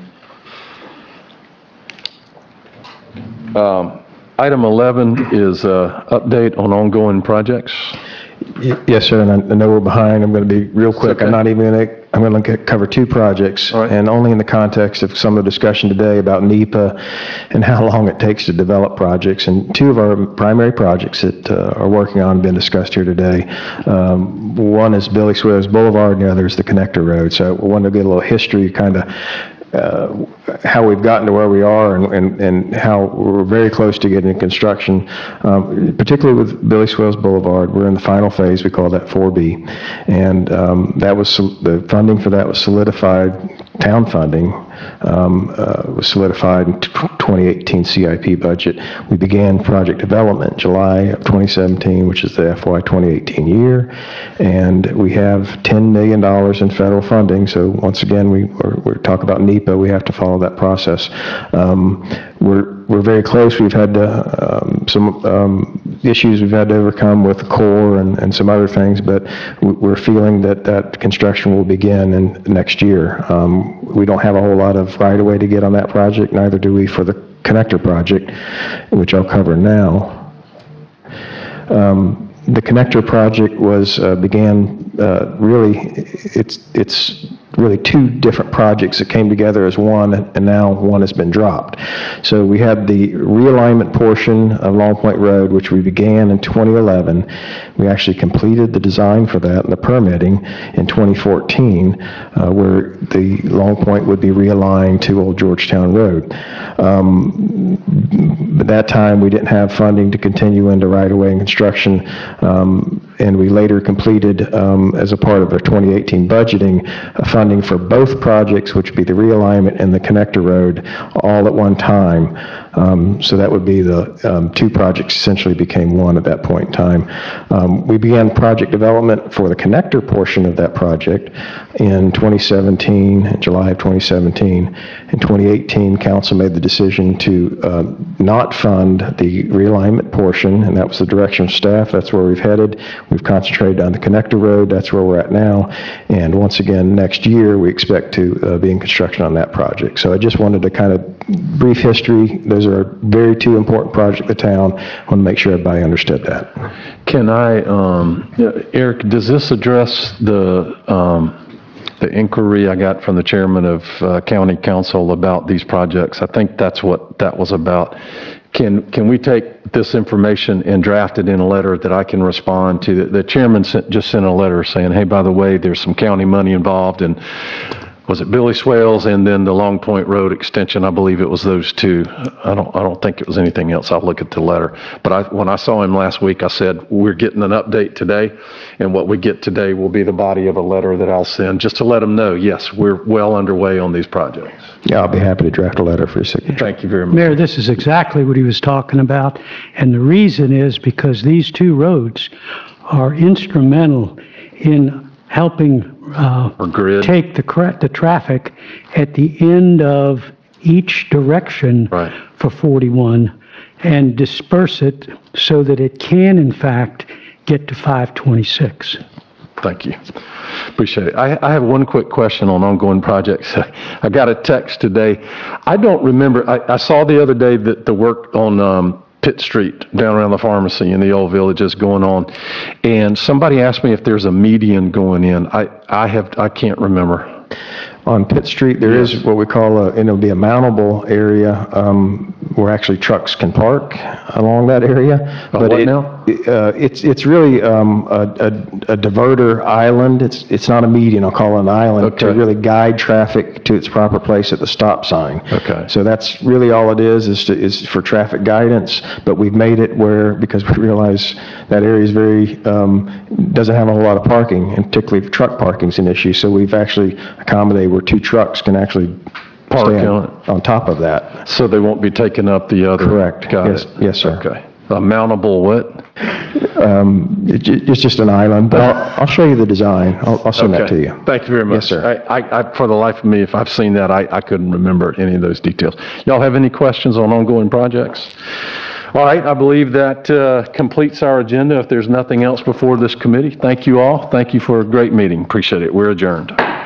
Item 11 is update on ongoing projects. Yes, sir, and I know we're behind. I'm going to be real quick. Okay. I'm going to cover 2 projects, and only in the context of some of the discussion today about NEPA and how long it takes to develop projects. And 2 of our primary projects that are working on have been discussed here today. One is Billy Swift's Boulevard, and the other is the Connector Road. So I wanted to get a little history, kind of how we've gotten to where we are and how we're very close to getting construction, particularly with Billy Swales Boulevard. We're in the final phase. We call that 4B. And that was the funding for that was solidified. Town funding was solidified in 2018 CIP budget. We began project development July of 2017, which is the FY 2018 year, and we have $10 million in federal funding. So once again, we're talking about NEPA. We have to follow that process. We're very close. We've had some issues we've had to overcome with the Corps and some other things, but we're feeling that construction will begin in next year. We don't have a whole lot of right-of-way to get on that project, neither do we for the connector project, which I'll cover now. The connector project began really, it's really two different projects that came together as one, and now one has been dropped. So we had the realignment portion of Long Point Road, which we began in 2011. We actually completed the design for that and the permitting in 2014, where the Long Point would be realigned to Old Georgetown Road. At that time, we didn't have funding to continue into right-of-way and construction, and we later completed, as a part of our 2018 budgeting, funding for both projects, which would be the realignment and the connector road, all at one time. So that would be the two projects essentially became one at that point in time. We began project development for the connector portion of that project in 2017, July of 2017. In 2018, council made the decision to not fund the realignment portion, and that was the direction of staff. That's where we've headed. We've concentrated on the connector road. That's where we're at now. And once again, next year, we expect to be in construction on that project. So I just wanted to kind of brief history. Those are very two important projects in the town. I want to make sure everybody understood that. Can I, Eric, does this address the inquiry I got from the chairman of county council about these projects? I think that's what that was about. Can we take this information and draft it in a letter that I can respond to? The chairman just sent a letter saying, hey, by the way, there's some county money involved, and was it Billy Swales and then the Long Point Road extension? I believe it was those two. I don't think it was anything else. I'll look at the letter. But when I saw him last week, I said, we're getting an update today, and what we get today will be the body of a letter that I'll send just to let them know, yes, we're well underway on these projects. Yeah, I'll be happy to draft a letter for your signature. Thank you very much. Mayor, this is exactly what he was talking about, and the reason is because these two roads are instrumental in helping take the traffic at the end of each direction for 41 and disperse it so that it can, in fact, get to 526. Thank you. Appreciate it. I have one quick question on ongoing projects. I got a text today. I don't remember. I saw the other day that the work on Pitt Street down around the pharmacy in the old village is going on, and somebody asked me if there's a median going in. I can't remember. On Pitt Street, there is what we call it'll be a mountable area where actually trucks can park along that area. But it's really a diverter island. It's not a median. I'll call it an island to really guide traffic to its proper place at the stop sign. Okay. So that's really all it is for traffic guidance. But we've made it where, because we realize that area is very doesn't have a whole lot of parking, and particularly truck parking is an issue. So we've actually accommodated where two trucks can actually park on top of that. So they won't be taking up the other. Correct. Yes, sir. Okay. A mountable what? It's just an island, but I'll show you the design. I'll send that to you. Thank you very much. Yes, sir. I for the life of me, if I've seen that, I couldn't remember any of those details. Y'all have any questions on ongoing projects? All right, I believe that completes our agenda. If there's nothing else before this committee, thank you all. Thank you for a great meeting. Appreciate it. We're adjourned.